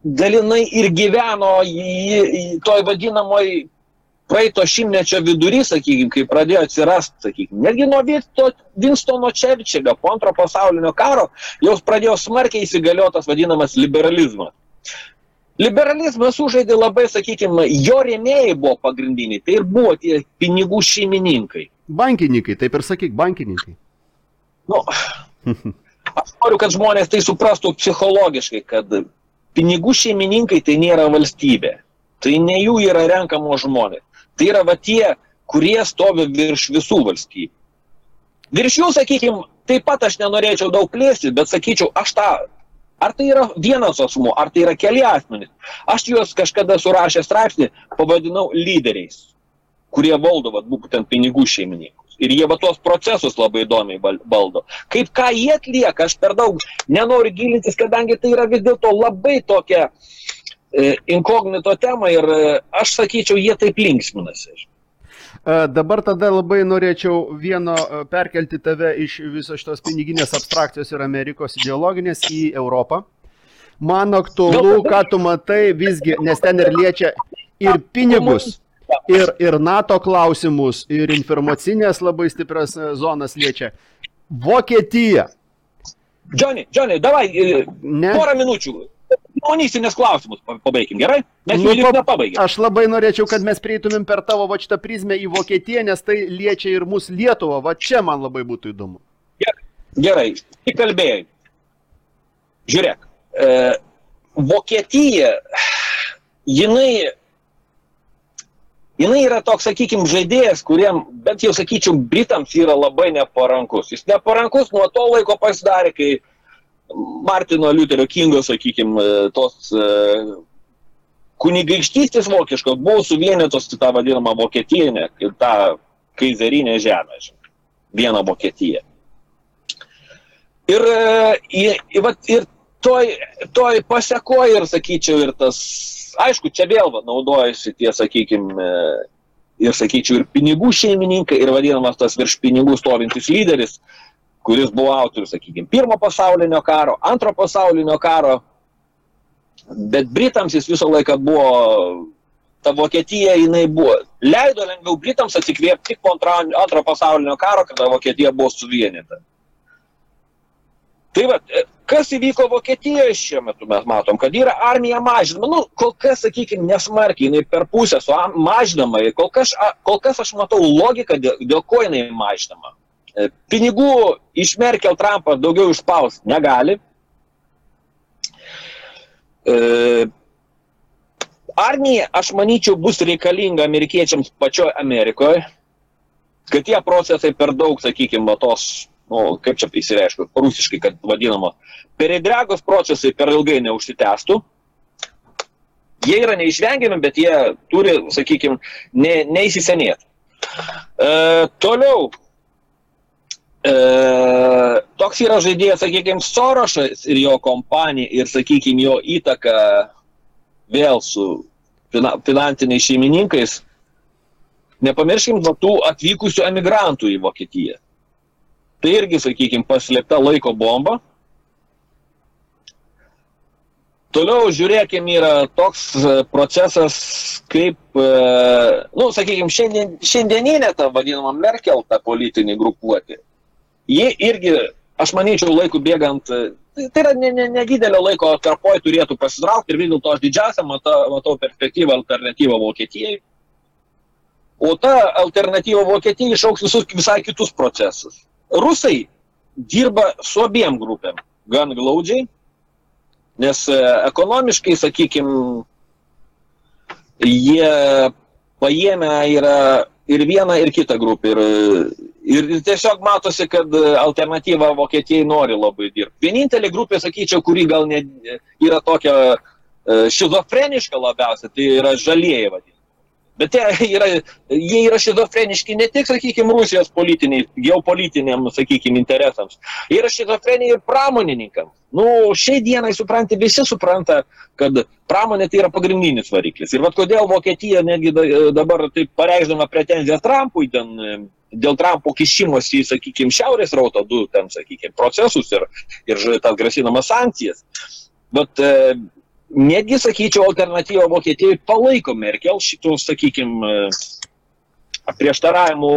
dalinai ir gyveno toj vadinamoj praeito šimtmečio vidury, sakykime, kai pradėjo atsirasti, sakykime, netgi nuo Winstono Churchillio po antro pasaulinio karo jau pradėjo smarkiai įsigaliotas vadinamas liberalizmas. Liberalizmas sužaidė labai, sakykime, jo rėmėjai buvo pagrindiniai, tai ir buvo tie pinigų šeimininkai. Bankininkai, taip ir sakyk, bankininkai. Nu, aš noriu, kad žmonės tai suprastų psichologiškai, kad pinigų šeimininkai tai nėra valstybė, tai ne jų yra renkamo žmonės. Tai yra va tie, kurie stovi virš visų valstybių. Virš jų, sakykime, taip pat aš nenorėčiau daug plėsti, bet sakyčiau, ar tai yra vienas asmuo, ar tai yra keli asmenys. Aš juos kažkada surašęs straipsnį pavadinau lyderiais, kurie valdo būtent pinigų šeimininkus. Ir jie tos procesus labai įdomiai valdo. Kaip ką jie atlieka, aš per daug nenoriu gilintis, kadangi tai yra vis dėlto labai tokia inkognito tema ir aš sakyčiau, jie taip linksminasi. Dabar tada labai norėčiau perkelti tave iš viso šitos piniginės abstrakcijos ir Amerikos ideologinės į Europą. Man aktualu, ką tu matai visgi, nes ten ir liečia ir pinigus, ir NATO klausimus, ir informacinės labai stiprias zonas liečia. Vokietija. Johnny, davai, porą minučių. Monysinės klausimus pabaigim, gerai? Mes jų nepabaigim. Aš labai norėčiau, kad mes prieitumėm per tavo šitą prizmę į Vokietiją, nes tai liečia ir mūsų Lietuvą. Va čia man labai būtų įdomu. Gerai, tik kalbėjai. Žiūrėk, Vokietija, jinai yra toks, sakykime, žaidėjas, kuriam, bent jau sakyčiau, Britams yra labai neparankus. Jis neparankus nuo to laiko pasidarė, kai Martino Liuterio Kingo, sakykime, tos kunigaikštystės vokiškos buvo suvienytos į tą vadinamą Vokietiją, tą kaizerinę žemę, vieną Vokietiją. Ir toj pasekoja ir, sakyčiau, ir tas, aišku, čia vėl naudojasi tie, sakykime, ir pinigų šeimininkai, ir vadinamas tas virš pinigų stovintis lyderis, kuris buvo autorius, sakykime, pirmo pasaulinio karo, antro pasaulinio karo, bet Britams jis visą laiką buvo, ta Vokietija, jinai buvo, leido lengviau Britams atsikvėpti tik po antro pasaulinio karo, kada Vokietija buvo suvienyta. Tai va, kas įvyko Vokietijoje šiuo metu mes matom, kad yra armija mažinama, kol kas, sakykime, nesmarkiai, jinai per pusę mažinama, kol kas aš matau logiką, dėl ko jinai mažinama. Pinigų iš Merkel Trumpas daugiau išspaus negali. Armija, aš manyčiau, bus reikalinga amerikiečiams pačioje Amerikoje, kad tie procesai per daug, sakykime, tos, kaip čia įsireiškiu, rusiškai, kad vadinama, peredregos procesai per ilgai neužsitęstų. Jie yra neišvengiami, bet jie turi, sakykime, neįsisenėti. Toliau. Toks yra žaidėjas, sakykime, Sorošas ir jo kompanija ir, sakykime, jo įtaka vėl su finansiniais šeimininkais. Nepamirškim tų atvykusių emigrantų į Vokietiją. Tai irgi, sakykime, paslėpta laiko bomba. Toliau, žiūrėkim, yra toks procesas, kaip, sakykime, šiandieninė ta vadinama Merkel, ta politinė grupuotė. Jie irgi, aš manyčiau, laikų bėgant, tai yra nedidelio laiko atkarpoj turėtų pasitraukti ir vis dėlto aš didžiausią matau perspektyvą alternatyvą Vokietijai. O ta alternatyva Vokietijai išauks visai kitus procesus. Rusai dirba su abiem grupėm gan glaudžiai, nes ekonomiškai, sakykime, jie paėmę yra ir vieną, ir kitą grupę. Ir tiesiog matosi, kad alternatyva Vokietijai nori labai dirbti. Vienintelė grupė, sakyčiau, kuri gal ne, yra tokia šizofreniška labiausiai, tai yra žalieji vadinami. Bet jie yra šizofreniški ne tik, sakykime, Rusijos geopolitiniam, sakykime, interesams. Jie yra šizofrenija ir pramonininkams. Šiai dienai, supranti, visi supranta, kad pramonė tai yra pagrindinis variklis. Ir vat kodėl Vokietija netgi dabar taip pareikšdama pretenziją Trumpui dėl Trumpo kišimosi į, sakykime, Šiaurės rauto 2, ten, sakykime, procesus ir tas grasinamas sankcijas. Bet netgi, sakyčiau, alternatyva Vokietijai palaiko Merkel šitų, sakykime, prieštaravimų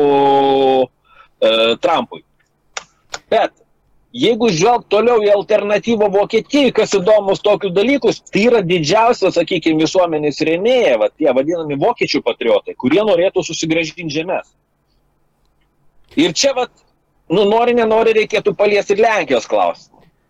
Trumpui. Bet jeigu žvelg toliau į alternatyvą Vokietijai, kas įdomus tokius dalykus, tai yra didžiausia, sakykime, visuomenės rėmėja, tie vadinami vokiečių patriotai, kurie norėtų susigrąžinti žemės. Ir čia, nori, nenori, reikėtų paliesti ir Lenkijos klausimą.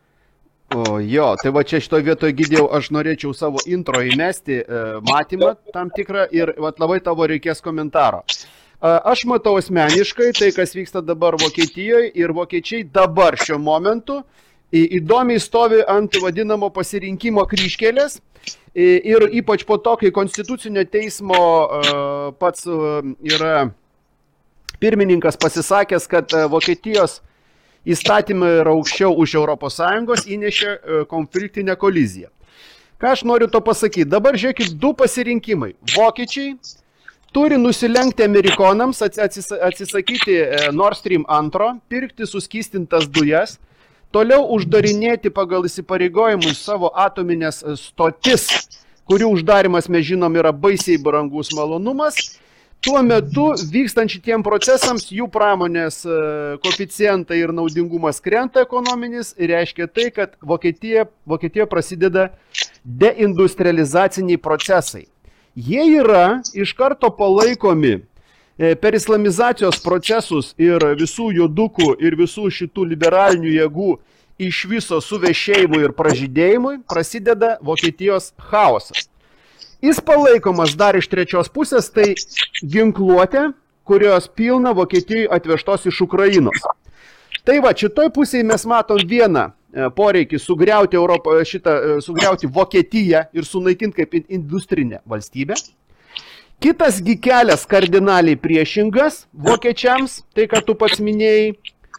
O jo, tai va čia šitoje vietoje, Gidėjau, aš norėčiau savo intro įmesti matymą tam tikrą ir labai tavo reikės komentaro. Aš matau asmeniškai tai, kas vyksta dabar Vokietijoje ir vokiečiai dabar šiuo momentu įdomiai stovi ant vadinamo pasirinkimo kryžkelės ir ypač po to, kai Konstitucinio teismo pats yra pirmininkas pasisakęs, kad Vokietijos įstatymai yra aukščiau už ES, įnešė konfliktinę koliziją. Ką aš noriu to pasakyti? Dabar žiūrėkit, du pasirinkimai. Vokiečiai turi nusilenkti amerikonams, atsisakyti Nord Stream 2, pirkti suskystintas dujas, toliau uždarinėti pagal įsipareigojimus savo atominės stotis, kurių uždarimas, mes žinom, yra baisiai brangus malonumas. Tuo metu vykstant šitiem procesams jų pramonės koeficientai ir naudingumas krenta ekonominis ir reiškia tai, kad Vokietijoje prasideda deindustrializaciniai procesai. Jie yra iš karto palaikomi per islamizacijos procesus ir visų jodukų ir visų šitų liberalinių jėgų iš viso suvešėjimui ir pražydėjimui prasideda Vokietijos chaosas. Jis palaikomas dar iš trečios pusės, tai ginkluotė, kurios pilna Vokietijoje atvežtos iš Ukrainos. Tai va, šitoj pusėje mes matom vieną poreikį sugriauti sugriauti Vokietiją ir sunaikinti kaip industrinę valstybę. Kitas gi kelias kardinaliai priešingas vokiečiams, tai ką tu pats minėjai,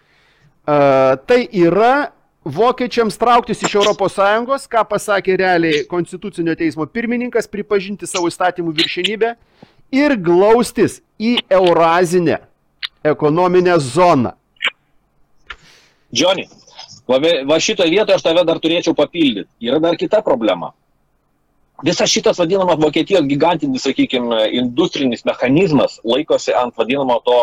tai yra vokiečiams trauktis iš ES, ką pasakė realiai Konstitucinio teismo pirmininkas, pripažinti savo įstatymų viršenybę ir glaustis į Eurazinę ekonominę zoną. Johnny, va šitoje vietoje aš tave dar turėčiau papildyti. Yra dar kita problema. Visas šitas vadinamas Vokietijos gigantinis, sakykime, industrinis mechanizmas laikosi ant vadinamo to,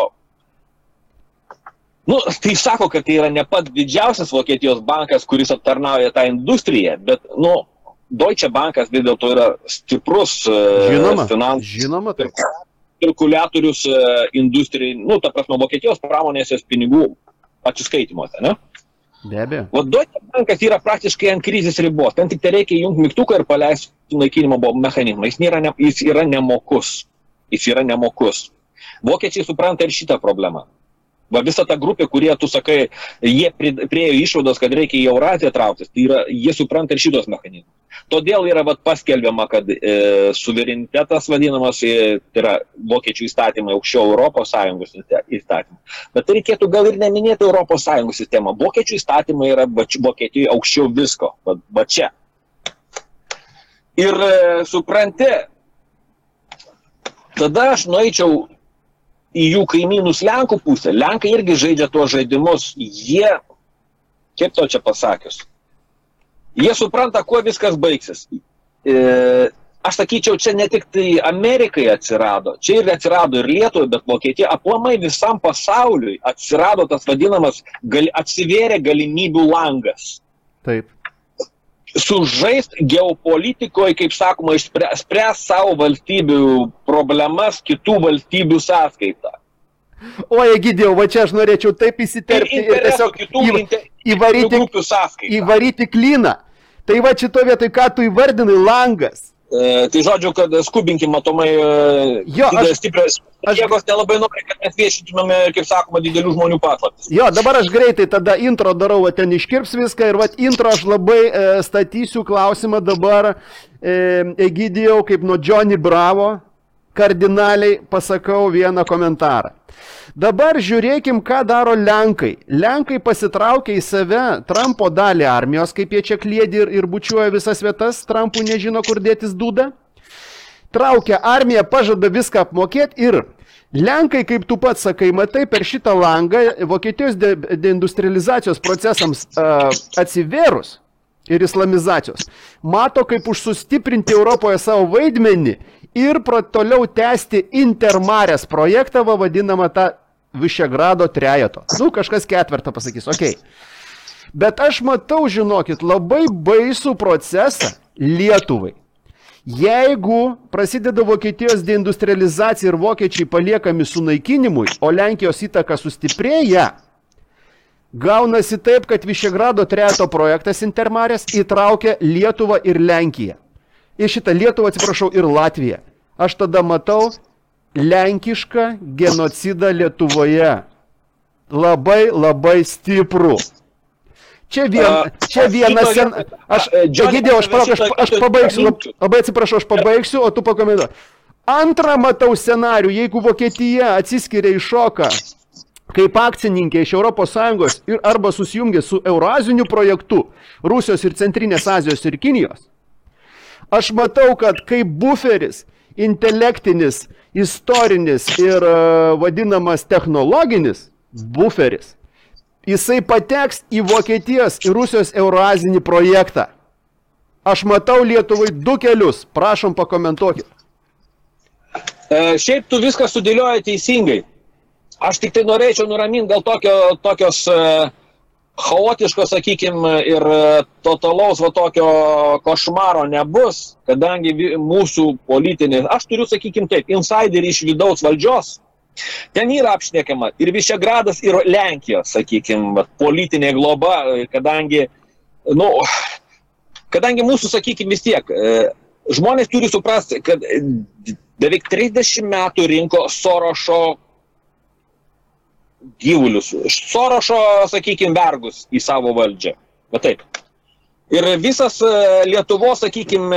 tai sako, kad tai yra ne pats didžiausias Vokietijos bankas, kuris aptarnauja tą industriją, bet, Deutsche Bankas vis dėlto yra stiprus žinoma, kalkuliatorius industrijai, ta prasme, Vokietijos pramonės pinigų atsiskaitimuose, ne? Be abejo. Deutsche Bankas yra praktiškai ant krizės ribos. Ten tik tai reikia įjungti mygtuką ir paleisti naikinimo mechanizmą. Jis yra nemokus. Vokiečiai supranta ir šitą problemą. Va visa ta grupė, kurie, tu sakai, jie priejo išvados, kad reikia į Euraziją trauktis, tai yra, jie supranta ir šitos mechanizmus. Todėl yra paskelbiama, kad suverenitetas vadinamas, tai yra vokiečių įstatymai aukščiau ES įstatymai. Bet reikėtų gal ir neminėti ES sistemą. Vokiečių įstatymai yra Vokietijoje aukščiau visko. Va čia. Ir supranti, tada aš nueičiau į jų kaimynus Lenkų pusę. Lenkai irgi žaidžia tuos žaidimus. Jie, kaip to čia pasakius, jie supranta, kuo viskas baigsis. Aš sakyčiau, čia ne tik tai Amerikai atsirado, čia ir atsirado ir Lietuvai, bet Vokietija aplamai visam pasauliui atsirado tas vadinamas, atsivėrė galimybių langas. Taip. Sužaist geopolitikoje, kaip sakoma, spręs savo valstybių problemas kitų valstybių sąskaitą. O, Egidijau, va čia aš norėčiau taip įsiterpti ir tiesiog įvaryti klyną. Tai va šito vietoj, ką tu įvardinai, langas. Tai žodžiu, kad skubinkim, matomai, stiprios jėgos nelabai nori, kad mes viešintumėme, kaip sakoma, didelių žmonių paslaptis. Jo, dabar aš greitai tada intro darau, ten iškirps viską ir intro aš labai statysiu klausimą dabar Egidijau, kaip nuo Johnny Bravo, kardinaliai pasakau vieną komentarą. Dabar žiūrėkim, ką daro Lenkai. Lenkai pasitraukia į save Trumpo dalį armijos, kaip jie čia kliedi ir bučiuoja visas vietas, Trumpų nežino, kur dėtis dūda. Traukia armiją, pažada viską apmokėti ir Lenkai, kaip tu pats sakai, matai, per šitą langą Vokietijos deindustrializacijos procesams atsivėrus, ir islamizacijos. Mato, kaip užsustiprinti Europoje savo vaidmenį ir toliau tęsti Intermarės projektą, vadinamą tą Višegrado trejeto. Nu, kažkas ketvirtą pasakys, okei. Bet aš matau, žinokit, labai baisų procesą Lietuvai. Jeigu prasideda Vokietijos deindustrializacija ir vokiečiai paliekami sunaikinimui, o Lenkijos įtaka sustiprėja, gaunasi taip, kad Višegrado trejeto projektas Intermarės įtraukia Lietuvą ir Lenkiją. Ir šitą Lietuvą, atsiprašau, ir Latviją. Aš tada matau lenkišką genocidą Lietuvoje. Labai, labai stiprų. Čia vienas aš pabaigsiu, labai atsiprašau, aš pabaigsiu, o tu pakomentuoji. Antrą matau scenarių, jeigu Vokietija atsiskiria į šoką kaip akcininkė iš ES ir arba susijungia su Euraziniu projektu Rusijos ir Centrinės Azijos ir Kinijos. Aš matau, kad kaip buferis, intelektinis, istorinis ir vadinamas technologinis buferis, jisai pateks į Vokietijos ir Rusijos Eurazinį projektą. Aš matau Lietuvai 2 kelius. Prašom, pakomentuokit. Šiaip tu viską sudėlioji teisingai. Aš tik tai norėčiau nuraminti, gal tokios chaotiškos, sakykime, ir totalaus tokio košmaro nebus, kadangi mūsų politinė, aš turiu, sakykime taip, insiderį iš vidaus valdžios. Ten yra apšnekiama ir Višegradas, ir Lenkijos, sakykime, politinė globa, kadangi mūsų, sakykime, vis tiek, žmonės turi suprasti, kad beveik 30 metų rinko Sorošo gyvulius, Sorošo, sakykime, vergus į savo valdžią. Bet taip. Ir visas Lietuvos, sakykime,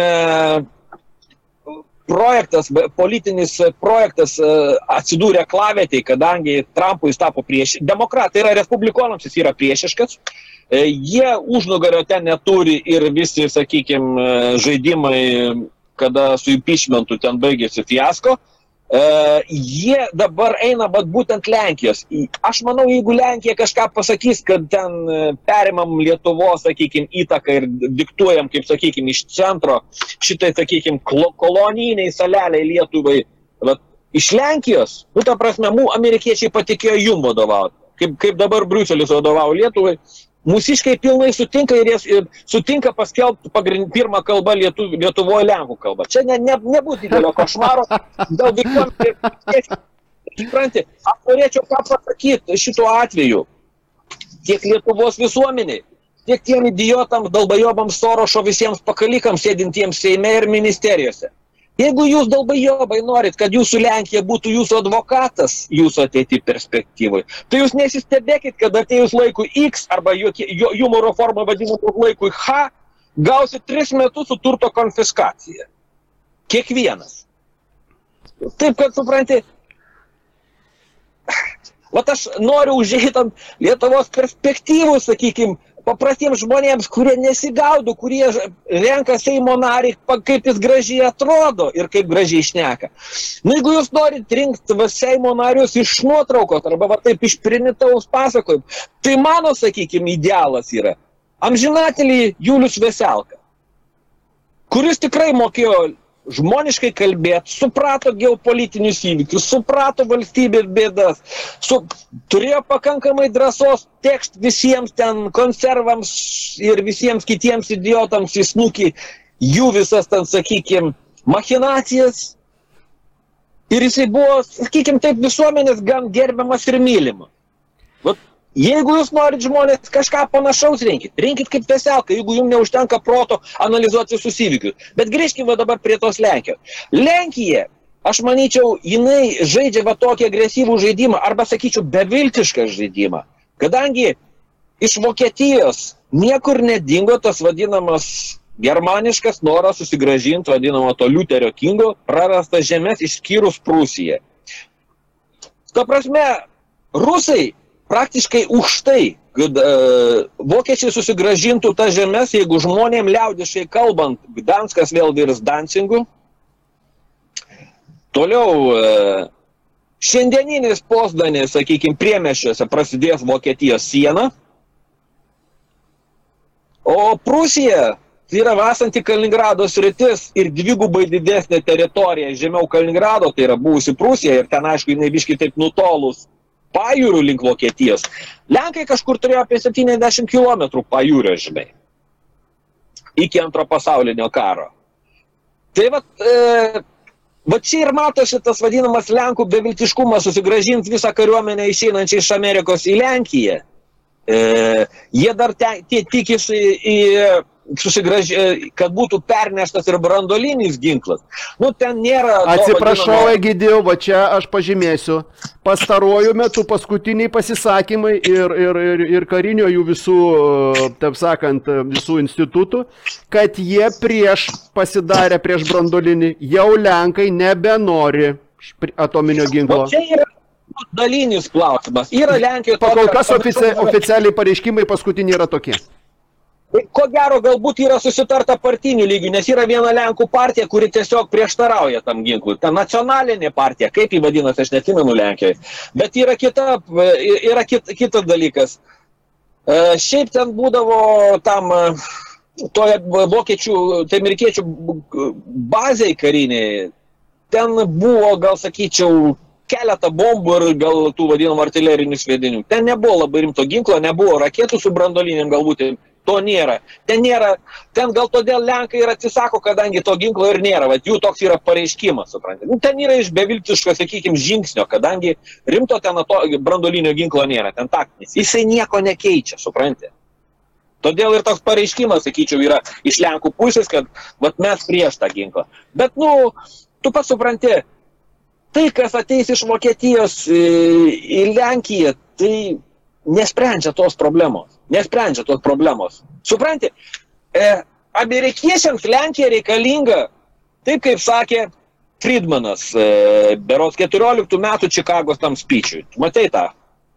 politinis projektas atsidūrė aklavietėj, kadangi Trumpui jis tapo demokratai, yra respublikonams, jis yra priešiškas, jie užnugario ten neturi ir visi, sakykime, žaidimai, kada su impeachmentu ten baigėsi fiasko, jie dabar eina būtent Lenkijos. Aš manau, jeigu Lenkija kažką pasakys, kad ten perimam Lietuvos, sakykime, įtaką ir diktuojam, kaip, sakykime, iš centro šitai, sakykime, kolonijiniai saleliai Lietuvai, iš Lenkijos, ta prasme, amerikiečiai patikėjo jum vadovauti. Kaip dabar Briuselis vadovavo Lietuvai, mūsiškai pilnai sutinka ir jie sutinka paskelbti pirmą kalbą Lietuvoje lenkų kalbą. Čia nebūtų didelio košmaro. Dėl visuomenės. Aš norėčiau ką pasakyti šituo atveju. Tiek Lietuvos visuomeniai, tiek tiem idiotams, dalbajobams Sorošo visiems pakalikams sėdintiems Seime ir ministerijose. Jeigu jūs dalbajobai norit, kad jūsų Lenkija būtų jūsų advokatas jūsų ateity perspektyvai, tai jūs nesistebėkit, kad atėjus laikui X arba humoro formą vadinamų laikui H, gausit 3 metus su turto konfiskacija. Kiekvienas. Taip, kad supranti, aš noriu užėjti ant Lietuvos perspektyvų, sakykime, paprastiems žmonėms, kurie nesigaudo, kurie renka Seimo narį, kaip jis gražiai atrodo ir kaip gražiai šneka. Jeigu jūs norit rinkti Seimo narius iš nuotraukos arba taip iš primitaus pasakojimo, tai mano, sakykime, idealas yra amžinatilį Julius Veselka, kuris tikrai mokėjo žmoniškai kalbėti, suprato geopolitinius įvykius, suprato valstybės bėdas, turėjo pakankamai drąsos tekst visiems ten konservams ir visiems kitiems idiotams į snukį jų visas ten, sakykime, machinacijas. Ir jisai buvo, sakykime, taip visuomenės gan gerbiamas ir mylimas. Jeigu jūs norit žmonės kažką panašaus rinkit kaip Veselka, jeigu jums neužtenka proto analizuoti visus įvykius. Bet grįžkime dabar prie tos Lenkijos. Lenkija, aš manyčiau, jinai žaidžia tokį agresyvų žaidimą, arba, sakyčiau, beviltišką žaidimą. Kadangi iš Vokietijos niekur nedingo tas vadinamas germaniškas noras susigrąžinti vadinamo to Liuterio Kingo prarastas žemės išskyrus Prūsiją. Ta prasme, rusai praktiškai už tai, kad vokiečiai susigrąžintų tas žemės, jeigu žmonėm liaudiškai kalbant, Gdanskas vėl virs Dancingu. Toliau, šiandieninis Poznanis, sakykime, priemiesčiuose prasidės Vokietijos siena. O Prūsija tai yra esanti Kaliningrado sritis ir dvigubai didesnė teritorija žemiau Kaliningrado, tai yra buvusi Prūsija ir ten, aišku, jinai biškai taip nutolus pajūrių link Vokietijos. Lenkai kažkur turėjo apie 70 km pajūrio, žinai, iki Antro pasaulinio karo. Tai va čia ir matosi tas vadinamas Lenkų beviltiškumas susigrąžinti visą kariuomenę išeinančią iš Amerikos į Lenkiją. Jie dar tikisi kad būtų perneštas ir brandolinis ginklas. Nu, ten nėra... Atsiprašau, Egidijau, va čia aš pažymėsiu. Pastaruoju metu paskutiniai pasisakymai ir karinio jų visų, taip sakant, visų institutų, kad jie pasidarė prieš brandolinį, jau Lenkai nebenori atominio ginklo. O čia yra dalinis klausimas. Yra Lenkijoje... Kol kas oficialiai pareiškimai paskutiniai yra tokie. Ko gero, galbūt yra susitarta partinių lygių, nes yra viena Lenkų partija, kuri tiesiog prieštarauja tam ginklui. Ta nacionalinė partija, kaip jį vadinasi, aš neatsimenu Lenkijoje. Bet yra kitas dalykas. Šiaip ten būdavo tam toje vokiečių, tai amerikiečių bazei kariniai, ten buvo, gal sakyčiau, keletą bombų ir gal tų vadinamų artilerinių sviedinių. Ten nebuvo labai rimto ginklo, nebuvo raketų su brandolinėm galbūt. To nėra. Ten gal todėl Lenkai ir atsisako, kadangi to ginklo ir nėra. Vat jų toks yra pareiškimas, suprantate. Ten yra iš beviltiško, sakykime, žingsnio, kadangi rimto ten brandolinio ginklo nėra. Ten taktinis. Jisai nieko nekeičia, suprantate. Todėl ir toks pareiškimas, sakyčiau, yra iš Lenkų pusės, kad vat mes prieš tą ginklą. Bet, tu pats supranti, tai, kas ateis iš Vokietijos į Lenkiją, tai nesprendžia tos problemos. Supranti, amerikiečiams Lenkija reikalinga, taip kaip sakė Friedmanas, berods 14 metų Čikagos tam speech'ui. Matai tą?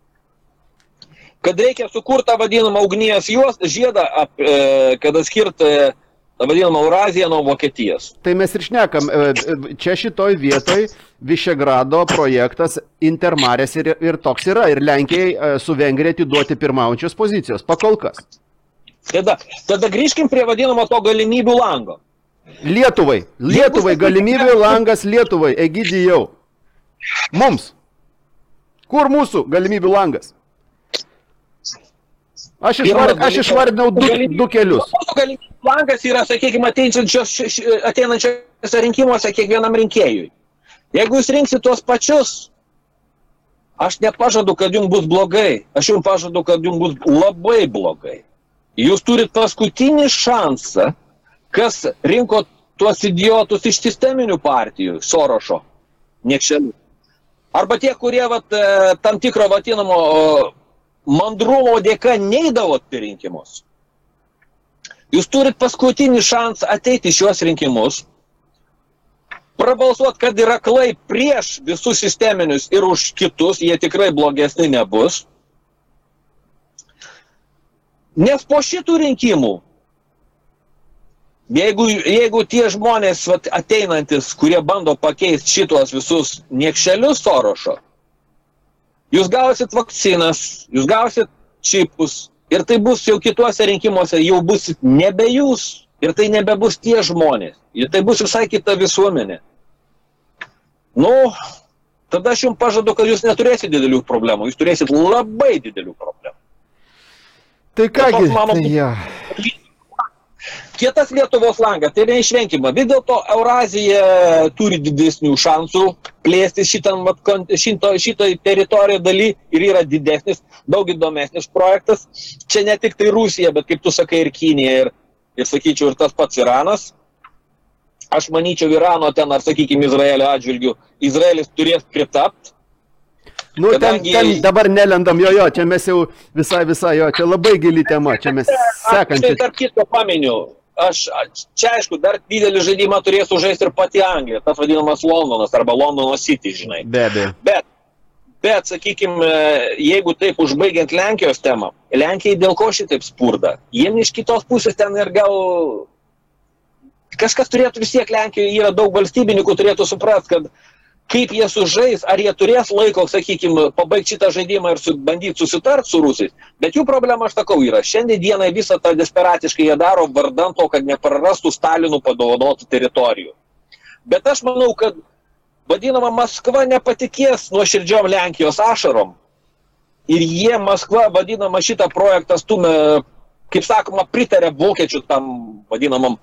Kad reikia sukurti tą vadinamą ugnies žiedą, kad atskirti tą vadinamą Euraziją nuo Vokietijos. Tai mes ir šnekam, čia šitoj vietoj Višegrado projektas Intermarės ir toks yra, ir Lenkijai su Vengrija atiduoti pirmaujančios pozicijos, pakol kas. Tada grįžkim prie vadinamo to galimybių lango. Lietuvai, galimybių langas Lietuvai, Egidijau. Mums. Kur mūsų galimybių langas? Aš išvardinau du kelius. Mūsų galimybių langas yra, sakykime, ateinančiose rinkimuose kiekvienam rinkėjui. Jeigu jūs rinksit tuos pačius, aš nepažadu, kad jums bus blogai. Aš jums pažadu, kad jums bus labai blogai. Jūs turit paskutinį šansą, kas rinko tuos idiotus iš sisteminių partijų, Sorošo, niekšelių. Arba tie, kurie tam tikro vadinamo mandrumo dėka neidavot per rinkimus. Jūs turit paskutinį šansą ateiti šios rinkimus, prabalsuot, kad yra aklai prieš visus sisteminius ir už kitus, jie tikrai blogesni nebus. Nes po šitų rinkimų, jeigu tie žmonės ateinantis, kurie bando pakeisti šitos visus niekšelius Sorošo, jūs gausit vakcinas, jūs gausit čipus ir tai bus jau kituose rinkimuose, jau bus nebe jūs ir tai nebebus tie žmonės. Ir tai bus visai kita visuomenė. Tada aš jums pažadu, kad jūs neturėsit didelių problemų, jūs turėsit labai didelių problemų. Tai kągi, Kietas Lietuvos langas, tai neišvenkima. Vis dėlto Eurazija turi didesnių šansų plėsti šitą teritoriją daly ir yra didesnis, daug įdomesnis projektas. Čia ne tik tai Rusija, bet kaip tu sakai ir Kinija ir sakyčiau ir tas pats Iranas. Aš manyčiau Irano ten, ar sakykime, Izraelio atžvilgių, Izraelis turės pritapti. Ten dabar nelendam, čia mes jau visai, čia labai gili tema, čia mes sekančiai. Aš tarp kitko paminiu, čia aišku, dar didelį žaidimą turės žaisti ir pati Anglija, tas vadinamas Londonas arba Londono City, žinai. Be abejo. Bet, sakykime, jeigu taip užbaigiant Lenkijos temą, Lenkijai dėl ko šitaip spurda? Jiem iš kitos pusės ten ir gal... Kažkas turėtų vis tiek Lenkijoje yra daug valstybininkų, turėtų suprasti, kad kaip jie sužais, ar jie turės laiko, sakykime, pabaigti šitą žaidimą ir bandyti susitart su rusais. Bet jų problema, aš sakau, yra. Šiandien dienai visą tą desperatiškai jie daro vardan to, kad neprarastų Stalinų padovanotų teritorijų. Bet aš manau, kad vadinama Maskva nepatikės nuoširdžiom Lenkijos ašarom. Ir jie, Maskva, vadinama, šitą projektą stumia, kaip sakoma, pritarė vokiečių tam vadinamam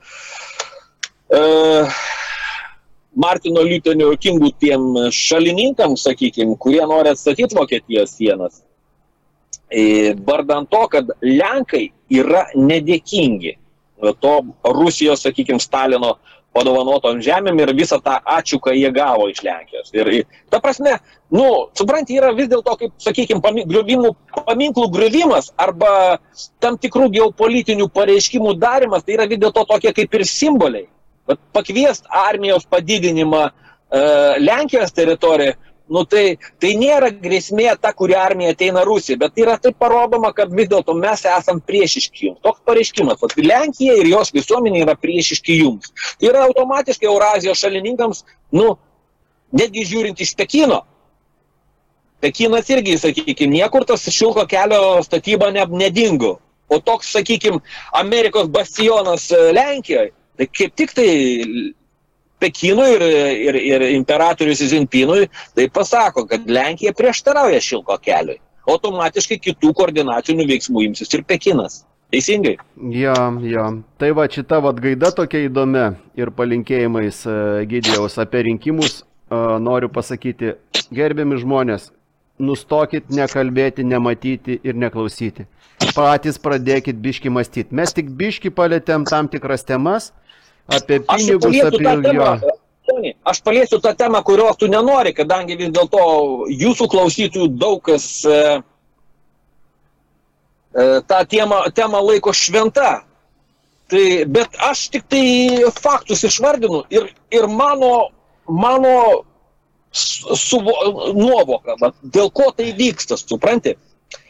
Martino Liuterio Kingų tiem šalininkams, sakykime, kurie nori atstatyti Vokietijos sienas. Vardan to, kad Lenkai yra nedėkingi to Rusijos, sakykime, Stalino padovanotom žemėm ir visą tą ačiūką jie gavo iš Lenkijos. Ir ta prasme, supranti, yra vis dėlto, kaip, sakykime, paminklų griuvimas arba tam tikrų geopolitinių pareiškimų darimas, tai yra vis dėlto tokie kaip ir simboliai. Pakviest armijos padidinimą Lenkijos teritoriją, tai nėra grėsmė ta, kuri armija ateina Rusija, bet yra taip parodoma, kad vis dėlto mes esam priešiški jums. Toks pareiškimas, Lenkija ir jos visuomenė yra priešiški jums. Tai yra automatiškai Eurazijos šalininkams, netgi žiūrint iš Pekino. Pekinas irgi, sakykime, niekur tas šilko kelio statyba nedingo. O toks, sakykime, Amerikos bastionas Lenkijoje, tai kaip tik tai Pekinui ir imperatorius Zinpinui tai pasako, kad Lenkija prieštarauja šilko keliui. Automatiškai kitų koordinacinių veiksmų imsis ir Pekinas. Teisingai? Jo. Tai va, šita gaida tokia įdomi ir palinkėjimais Egidijaus apie rinkimus noriu pasakyti, gerbiami žmonės, nustokit nekalbėti, nematyti ir neklausyti. Patys pradėkit biški mąstyti. Mes tik biški palėtėm tam tikras temas, apie pinigus, apie jo. Aš paliesiu tą temą, kurios tu nenori, kadangi vis dėlto jūsų klausytojų daug kas tą temą laiko šventa. Bet aš tik tai faktus išvardinu ir mano nuovoka, dėl ko tai vyksta, supranti?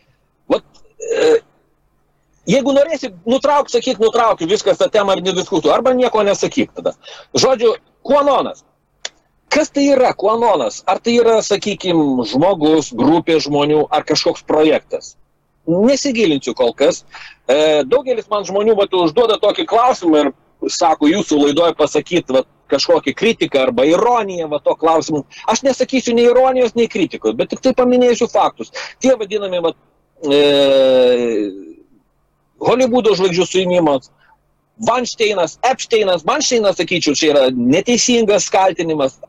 Jeigu norėsi nutrauk, sakyk, nutraukiu, viskas tą temą ir nediskutuoju, arba nieko nesakyk tada. Žodžiu, QAnonas. Kas tai yra QAnonas? Ar tai yra, sakykime, žmogus, grupė žmonių, ar kažkoks projektas? Nesigilinsiu kol kas. Daugelis man žmonių užduoda tokį klausimą ir sako, jūsų laidoje pasakyti kažkokį kritiką arba ironiją to klausimu. Aš nesakysiu nei ironijos, nei kritikos, bet tik tai paminėsiu faktus. Tie vadinami Holivudo žvaigždžių suėmimas, Weinsteinas, Epsteinas, Weinsteinas, sakyčiau, čia yra neteisingas kaltinimas.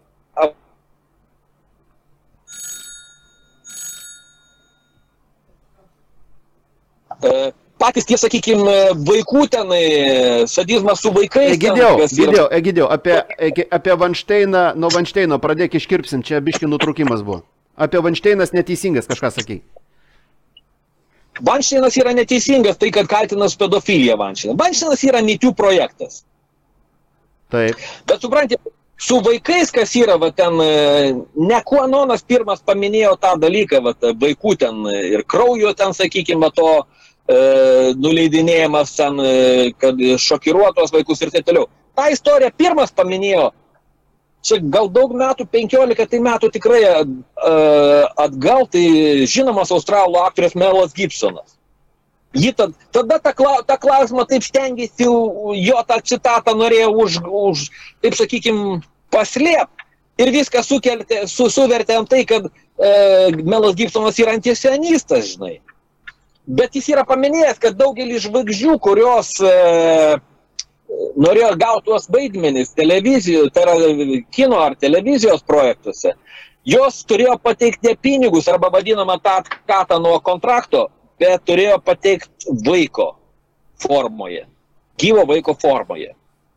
Patys tie, sakykime, vaikų ten, sadizmas su vaikais. Egidijau, apie Weinsteiną, nuo Weinsteino pradėk iškirpsim, čia biški nutrukimas buvo. Apie Weinsteinas neteisingas kažką sakai. Weinsteinas yra neteisingas, tai kad kaltinas pedofiliją Weinsteinas. Weinsteinas yra MeToo projektas. Taip. Bet supranti, su vaikais, kas yra, ne QAnonas pirmas paminėjo tą dalyką, vaikų ten ir kraujo ten, sakykime, to nuleidinėjimas ten, kad šokiruotos vaikus ir taip toliau. Ta istorija pirmas paminėjo, čia gal daug metų, 15 metų tikrai atgal, tai žinomas australų aktorius Melas Gibsonas. Ji tada tą klausimą taip stengiasi, jo tą citatą norėjo taip sakykime, paslėpti ir viską suvertė ant tai, kad Melas Gibsonas yra antisionistas, žinai. Bet jis yra paminėjęs, kad daugelis žvaigždžių, kurios norėjo gauti tuos vaidmenis televizijos, tai yra kino ar televizijos projektuose, jos turėjo pateikti ne pinigus arba vadinamą tą atkatą nuo kontrakto, bet turėjo pateikti vaiko formoje, gyvo vaiko formoje.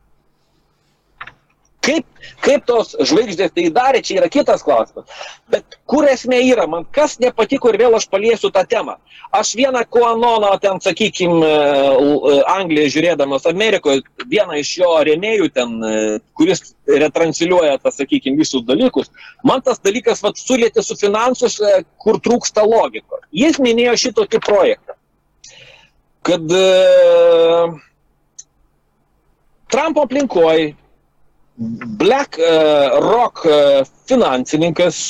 Kaip tos žvaigždės tai darė, čia yra kitas klausimas. Bet kur esmė yra, man kas nepatiko ir vėl aš paliesiu tą temą. Aš vieną QAnoną ten, sakykime, Anglijoje žiūrėdamas Amerikoje, vieną iš jo rėmėjų ten, kuris retransliuoja, sakykime, visus dalykus, man tas dalykas sulėtė su finansus, kur trūksta logikos. Jis minėjo šitokį projektą, kad Trumpo aplinkoje BlackRock finansininkas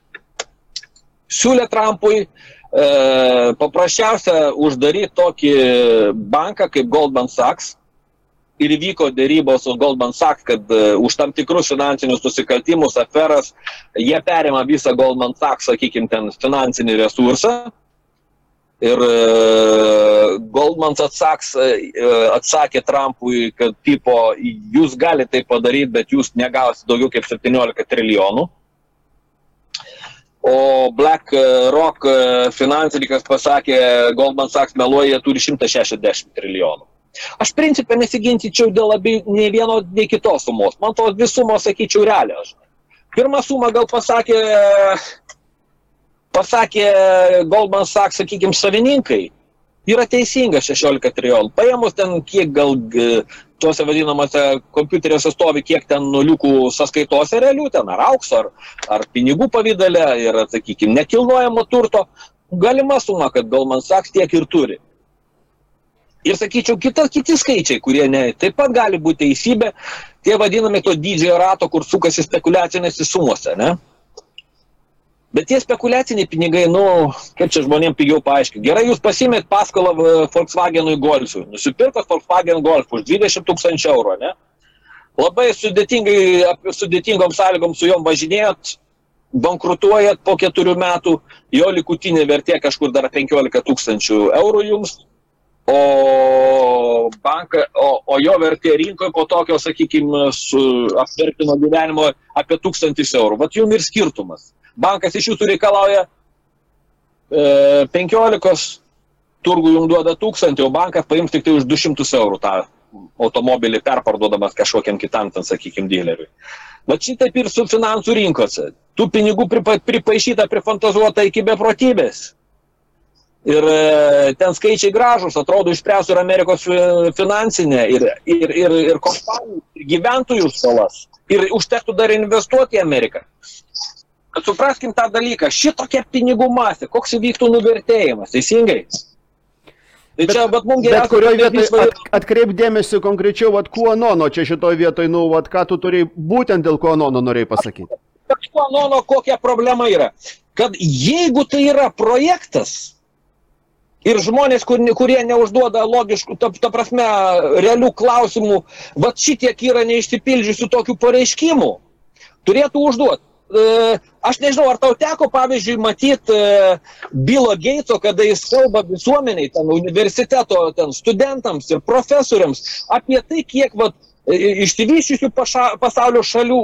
siūlė Trumpui paprasčiausia uždaryti tokį banką kaip Goldman Sachs ir įvyko dėrybos su Goldman Sachs, kad už tam tikrus finansinius nusikaltimus, aferas, jie perima visą Goldman Sachs, sakykime, ten finansinį resursą ir Goldman Sachs atsakė Trumpui, kad tipo, jūs galite tai padaryti, bet jūs negausite daugiau kaip 17 trilijonų. O BlackRock finansininkas pasakė, Goldman Sachs meluoja, jie turi 160 trilijonų. Aš principę nesigintyčiau dėl nei vieno, nei kitos sumos. Man tos dvi sumos, sakyčiau, realios. Pirmą sumą gal pasakė Goldman Sachs, sakykime, savininkai. Yra teisinga 16 trilijonų. Paėmus ten kiek gal tuose vadinamose kompiuteriuose stovi, kiek ten nuliukų sąskaitose realių, ten ar aukso, ar pinigų pavydale, ir, sakykime, nekilnojamo turto, galima suma, kad Goldman Sachs tiek ir turi. Ir, sakyčiau, kiti skaičiai, kurie taip pat gali būti teisybė, tie vadinami to didžiojo rato, kur sukasi spekuliacinėse sumose, ne? Bet tie spekuliaciniai pinigai, kaip čia žmonėms pigiau paaiškinti. Gerai, jūs pasimėt paskolą Volkswagenui Golfui. Nusipirkot Volkswagen Golf už 20 000 eurų, ne? Labai sudėtingom sąlygom su jom važinėjot, bankrutuojat po 4 metų, jo likutinė vertė kažkur dar 15 000 eurų jums, o jo vertė rinkoje po tokio, sakykime, apvertino gyvenimo apie 1000 eurų. Vat jums ir skirtumas. Bankas iš jūsų reikalauja 15, turgų jums duoda 1000, o bankas paims tik tai už 200 eurų tą automobilį perparduodamas kažkokiam kitam, ten, sakykime, dyleriui. Bet šitaip ir su finansų rinkose. Tų pinigų pripaišyta, prifantazuota iki beprotybės. Ir ten skaičiai gražus, atrodo, išspręstų ir Amerikos finansinę, ir kompanijų, ir gyventojų skolas. Ir užtektų dar investuoti į Ameriką. Kad supraskim tą dalyką, šitokia pinigų masė, koks įvyktų nuvertėjimas, teisingai? Tai čia, bet mums geriausia... Bet kurioje vietoje atkreip dėmesį konkrečiau, QAnono čia šitoje vietoje, ką tu turėjai, būtent dėl QAnono norėjai pasakyti. Bet QAnono kokia problema yra? Kad jeigu tai yra projektas ir žmonės, kurie neužduoda logiškų, ta prasme, realių klausimų, vat šitiek yra neišsipildžiusių tokių pareiškimų, turėtų užduoti. Aš nežinau, ar tau teko, pavyzdžiui, matyti Bilo Geitso, kada jis kalba visuomeniai, ten universiteto ten, studentams ir profesoriams apie tai, kiek išsivysčiusių pasaulio šalių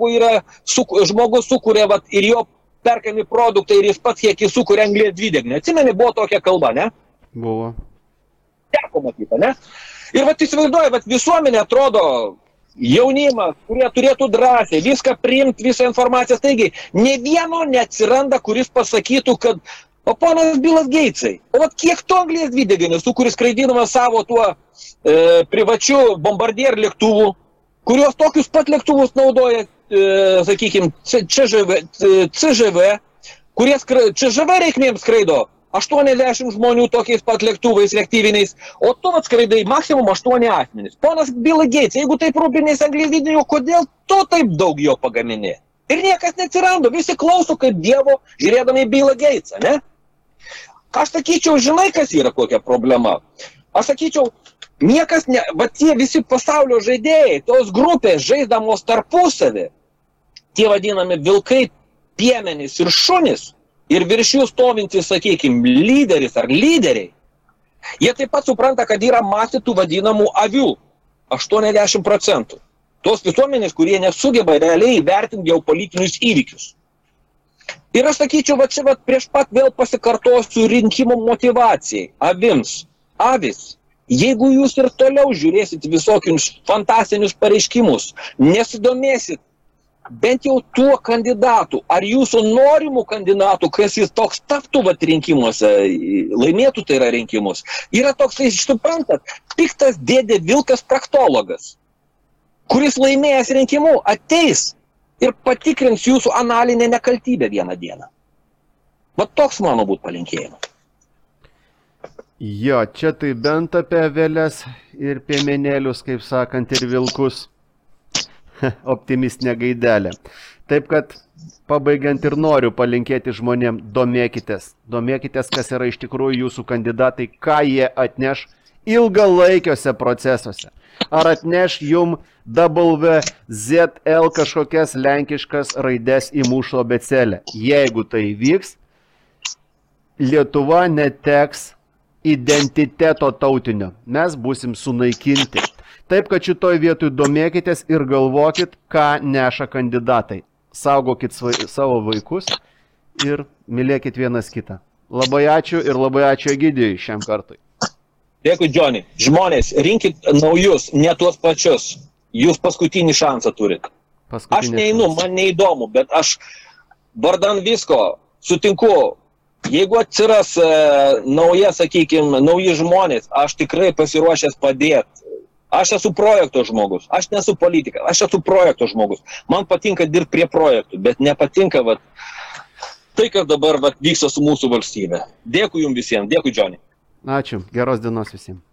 žmogus sukuria ir jo perkami produktai ir jis pats kiek jis sukuria anglies dvideginį. Atsimeni, buvo tokia kalba, ne? Buvo. Teko matyti, ne? Ir įsivaizduoju, visuomenė atrodo jaunimas, kurie turėtų drąsiai viską priimti, visą informaciją. Taigi, ne vieno neatsiranda, kuris pasakytų, kad o ponas Bilas Geitsai, o kiek to anglies dvideginį, kuris skraidinamas savo tuo privačiu bombardier lėktuvų, kurios tokius pat lėktuvus naudoja, sakykime, CŽV, kurie CŽV reikmėms skraido 80 žmonių tokiais pat lėktuvais reaktyviniais, o tu atskraidai maksimum 8 asmenys. Ponas Bill Gates, jeigu taip rūpiniais anglies dvideginio, kodėl tu taip daug jo pagamini? Ir niekas neatsiranda, visi klauso kaip dievo, žiūrėdami Bill Gatesą, ne? Aš sakyčiau, žinai, kas yra kokia problema? Aš sakyčiau, niekas ne, bet tie visi pasaulio žaidėjai, tos grupės žaisdamos tarpusavį, tie vadinami vilkai, piemenys ir šunys, ir virš jų stovintis, sakykime, lyderis ar lyderiai, jie taip pat supranta, kad yra masė tų vadinamų avių, 80%. Tos visuomenės, kurie nesugeba realiai įvertinti geopolitinius įvykius. Ir aš sakyčiau, čia prieš pat vėl pasikartosiu rinkimų motivacijai, avis. Jeigu jūs ir toliau žiūrėsit visokius fantastinius pareiškimus, nesidomėsit bent jau tuo kandidatu, ar jūsų norimų kandidatų, kas jis toks taptų rinkimuose, laimėtų tai yra rinkimus, yra toks, suprantat, piktas dėdė vilkas praktologas, kuris laimėjęs rinkimų ateis ir patikrins jūsų analinę nekaltybę vieną dieną. Va toks mano būtų palinkėjimas. Jo, čia tai bent apie avelės ir piemenėlius, kaip sakant, ir vilkus. optimistinė gaidelė. Taip kad pabaigiant ir noriu palinkėti žmonėm, domėkitės, kas yra iš tikrųjų jūsų kandidatai, ką jie atneš ilgalaikiuose procesuose. Ar atneš jum WZL kažkokias lenkiškas raides į mūsų abėcėlę. Jeigu tai vyks, Lietuva neteks identiteto tautinio. Mes būsim sunaikinti. Taip, kad šitoj vietoj domėkitės ir galvokit, ką neša kandidatai. Saugokit savo vaikus ir mylėkit vienas kitą. Labai ačiū ir labai ačiū Egidijui šiam kartui. Dėkui, Džoni. Žmonės, rinkit naujus, ne tuos pačius. Jūs paskutinį šansą turit. Aš neinu, man neįdomu, bet aš vardan visko sutinku. Jeigu atsiras nauji žmonės, aš tikrai pasiruošęs padėti. Aš esu projekto žmogus, aš nesu politikas, aš esu projekto žmogus. Man patinka dirbti prie projektų, bet nepatinka tai, kas dabar vyksta su mūsų valstybe. Dėkui jums visiems, dėkui, Džoni. Ačiū, geros dienos visiems.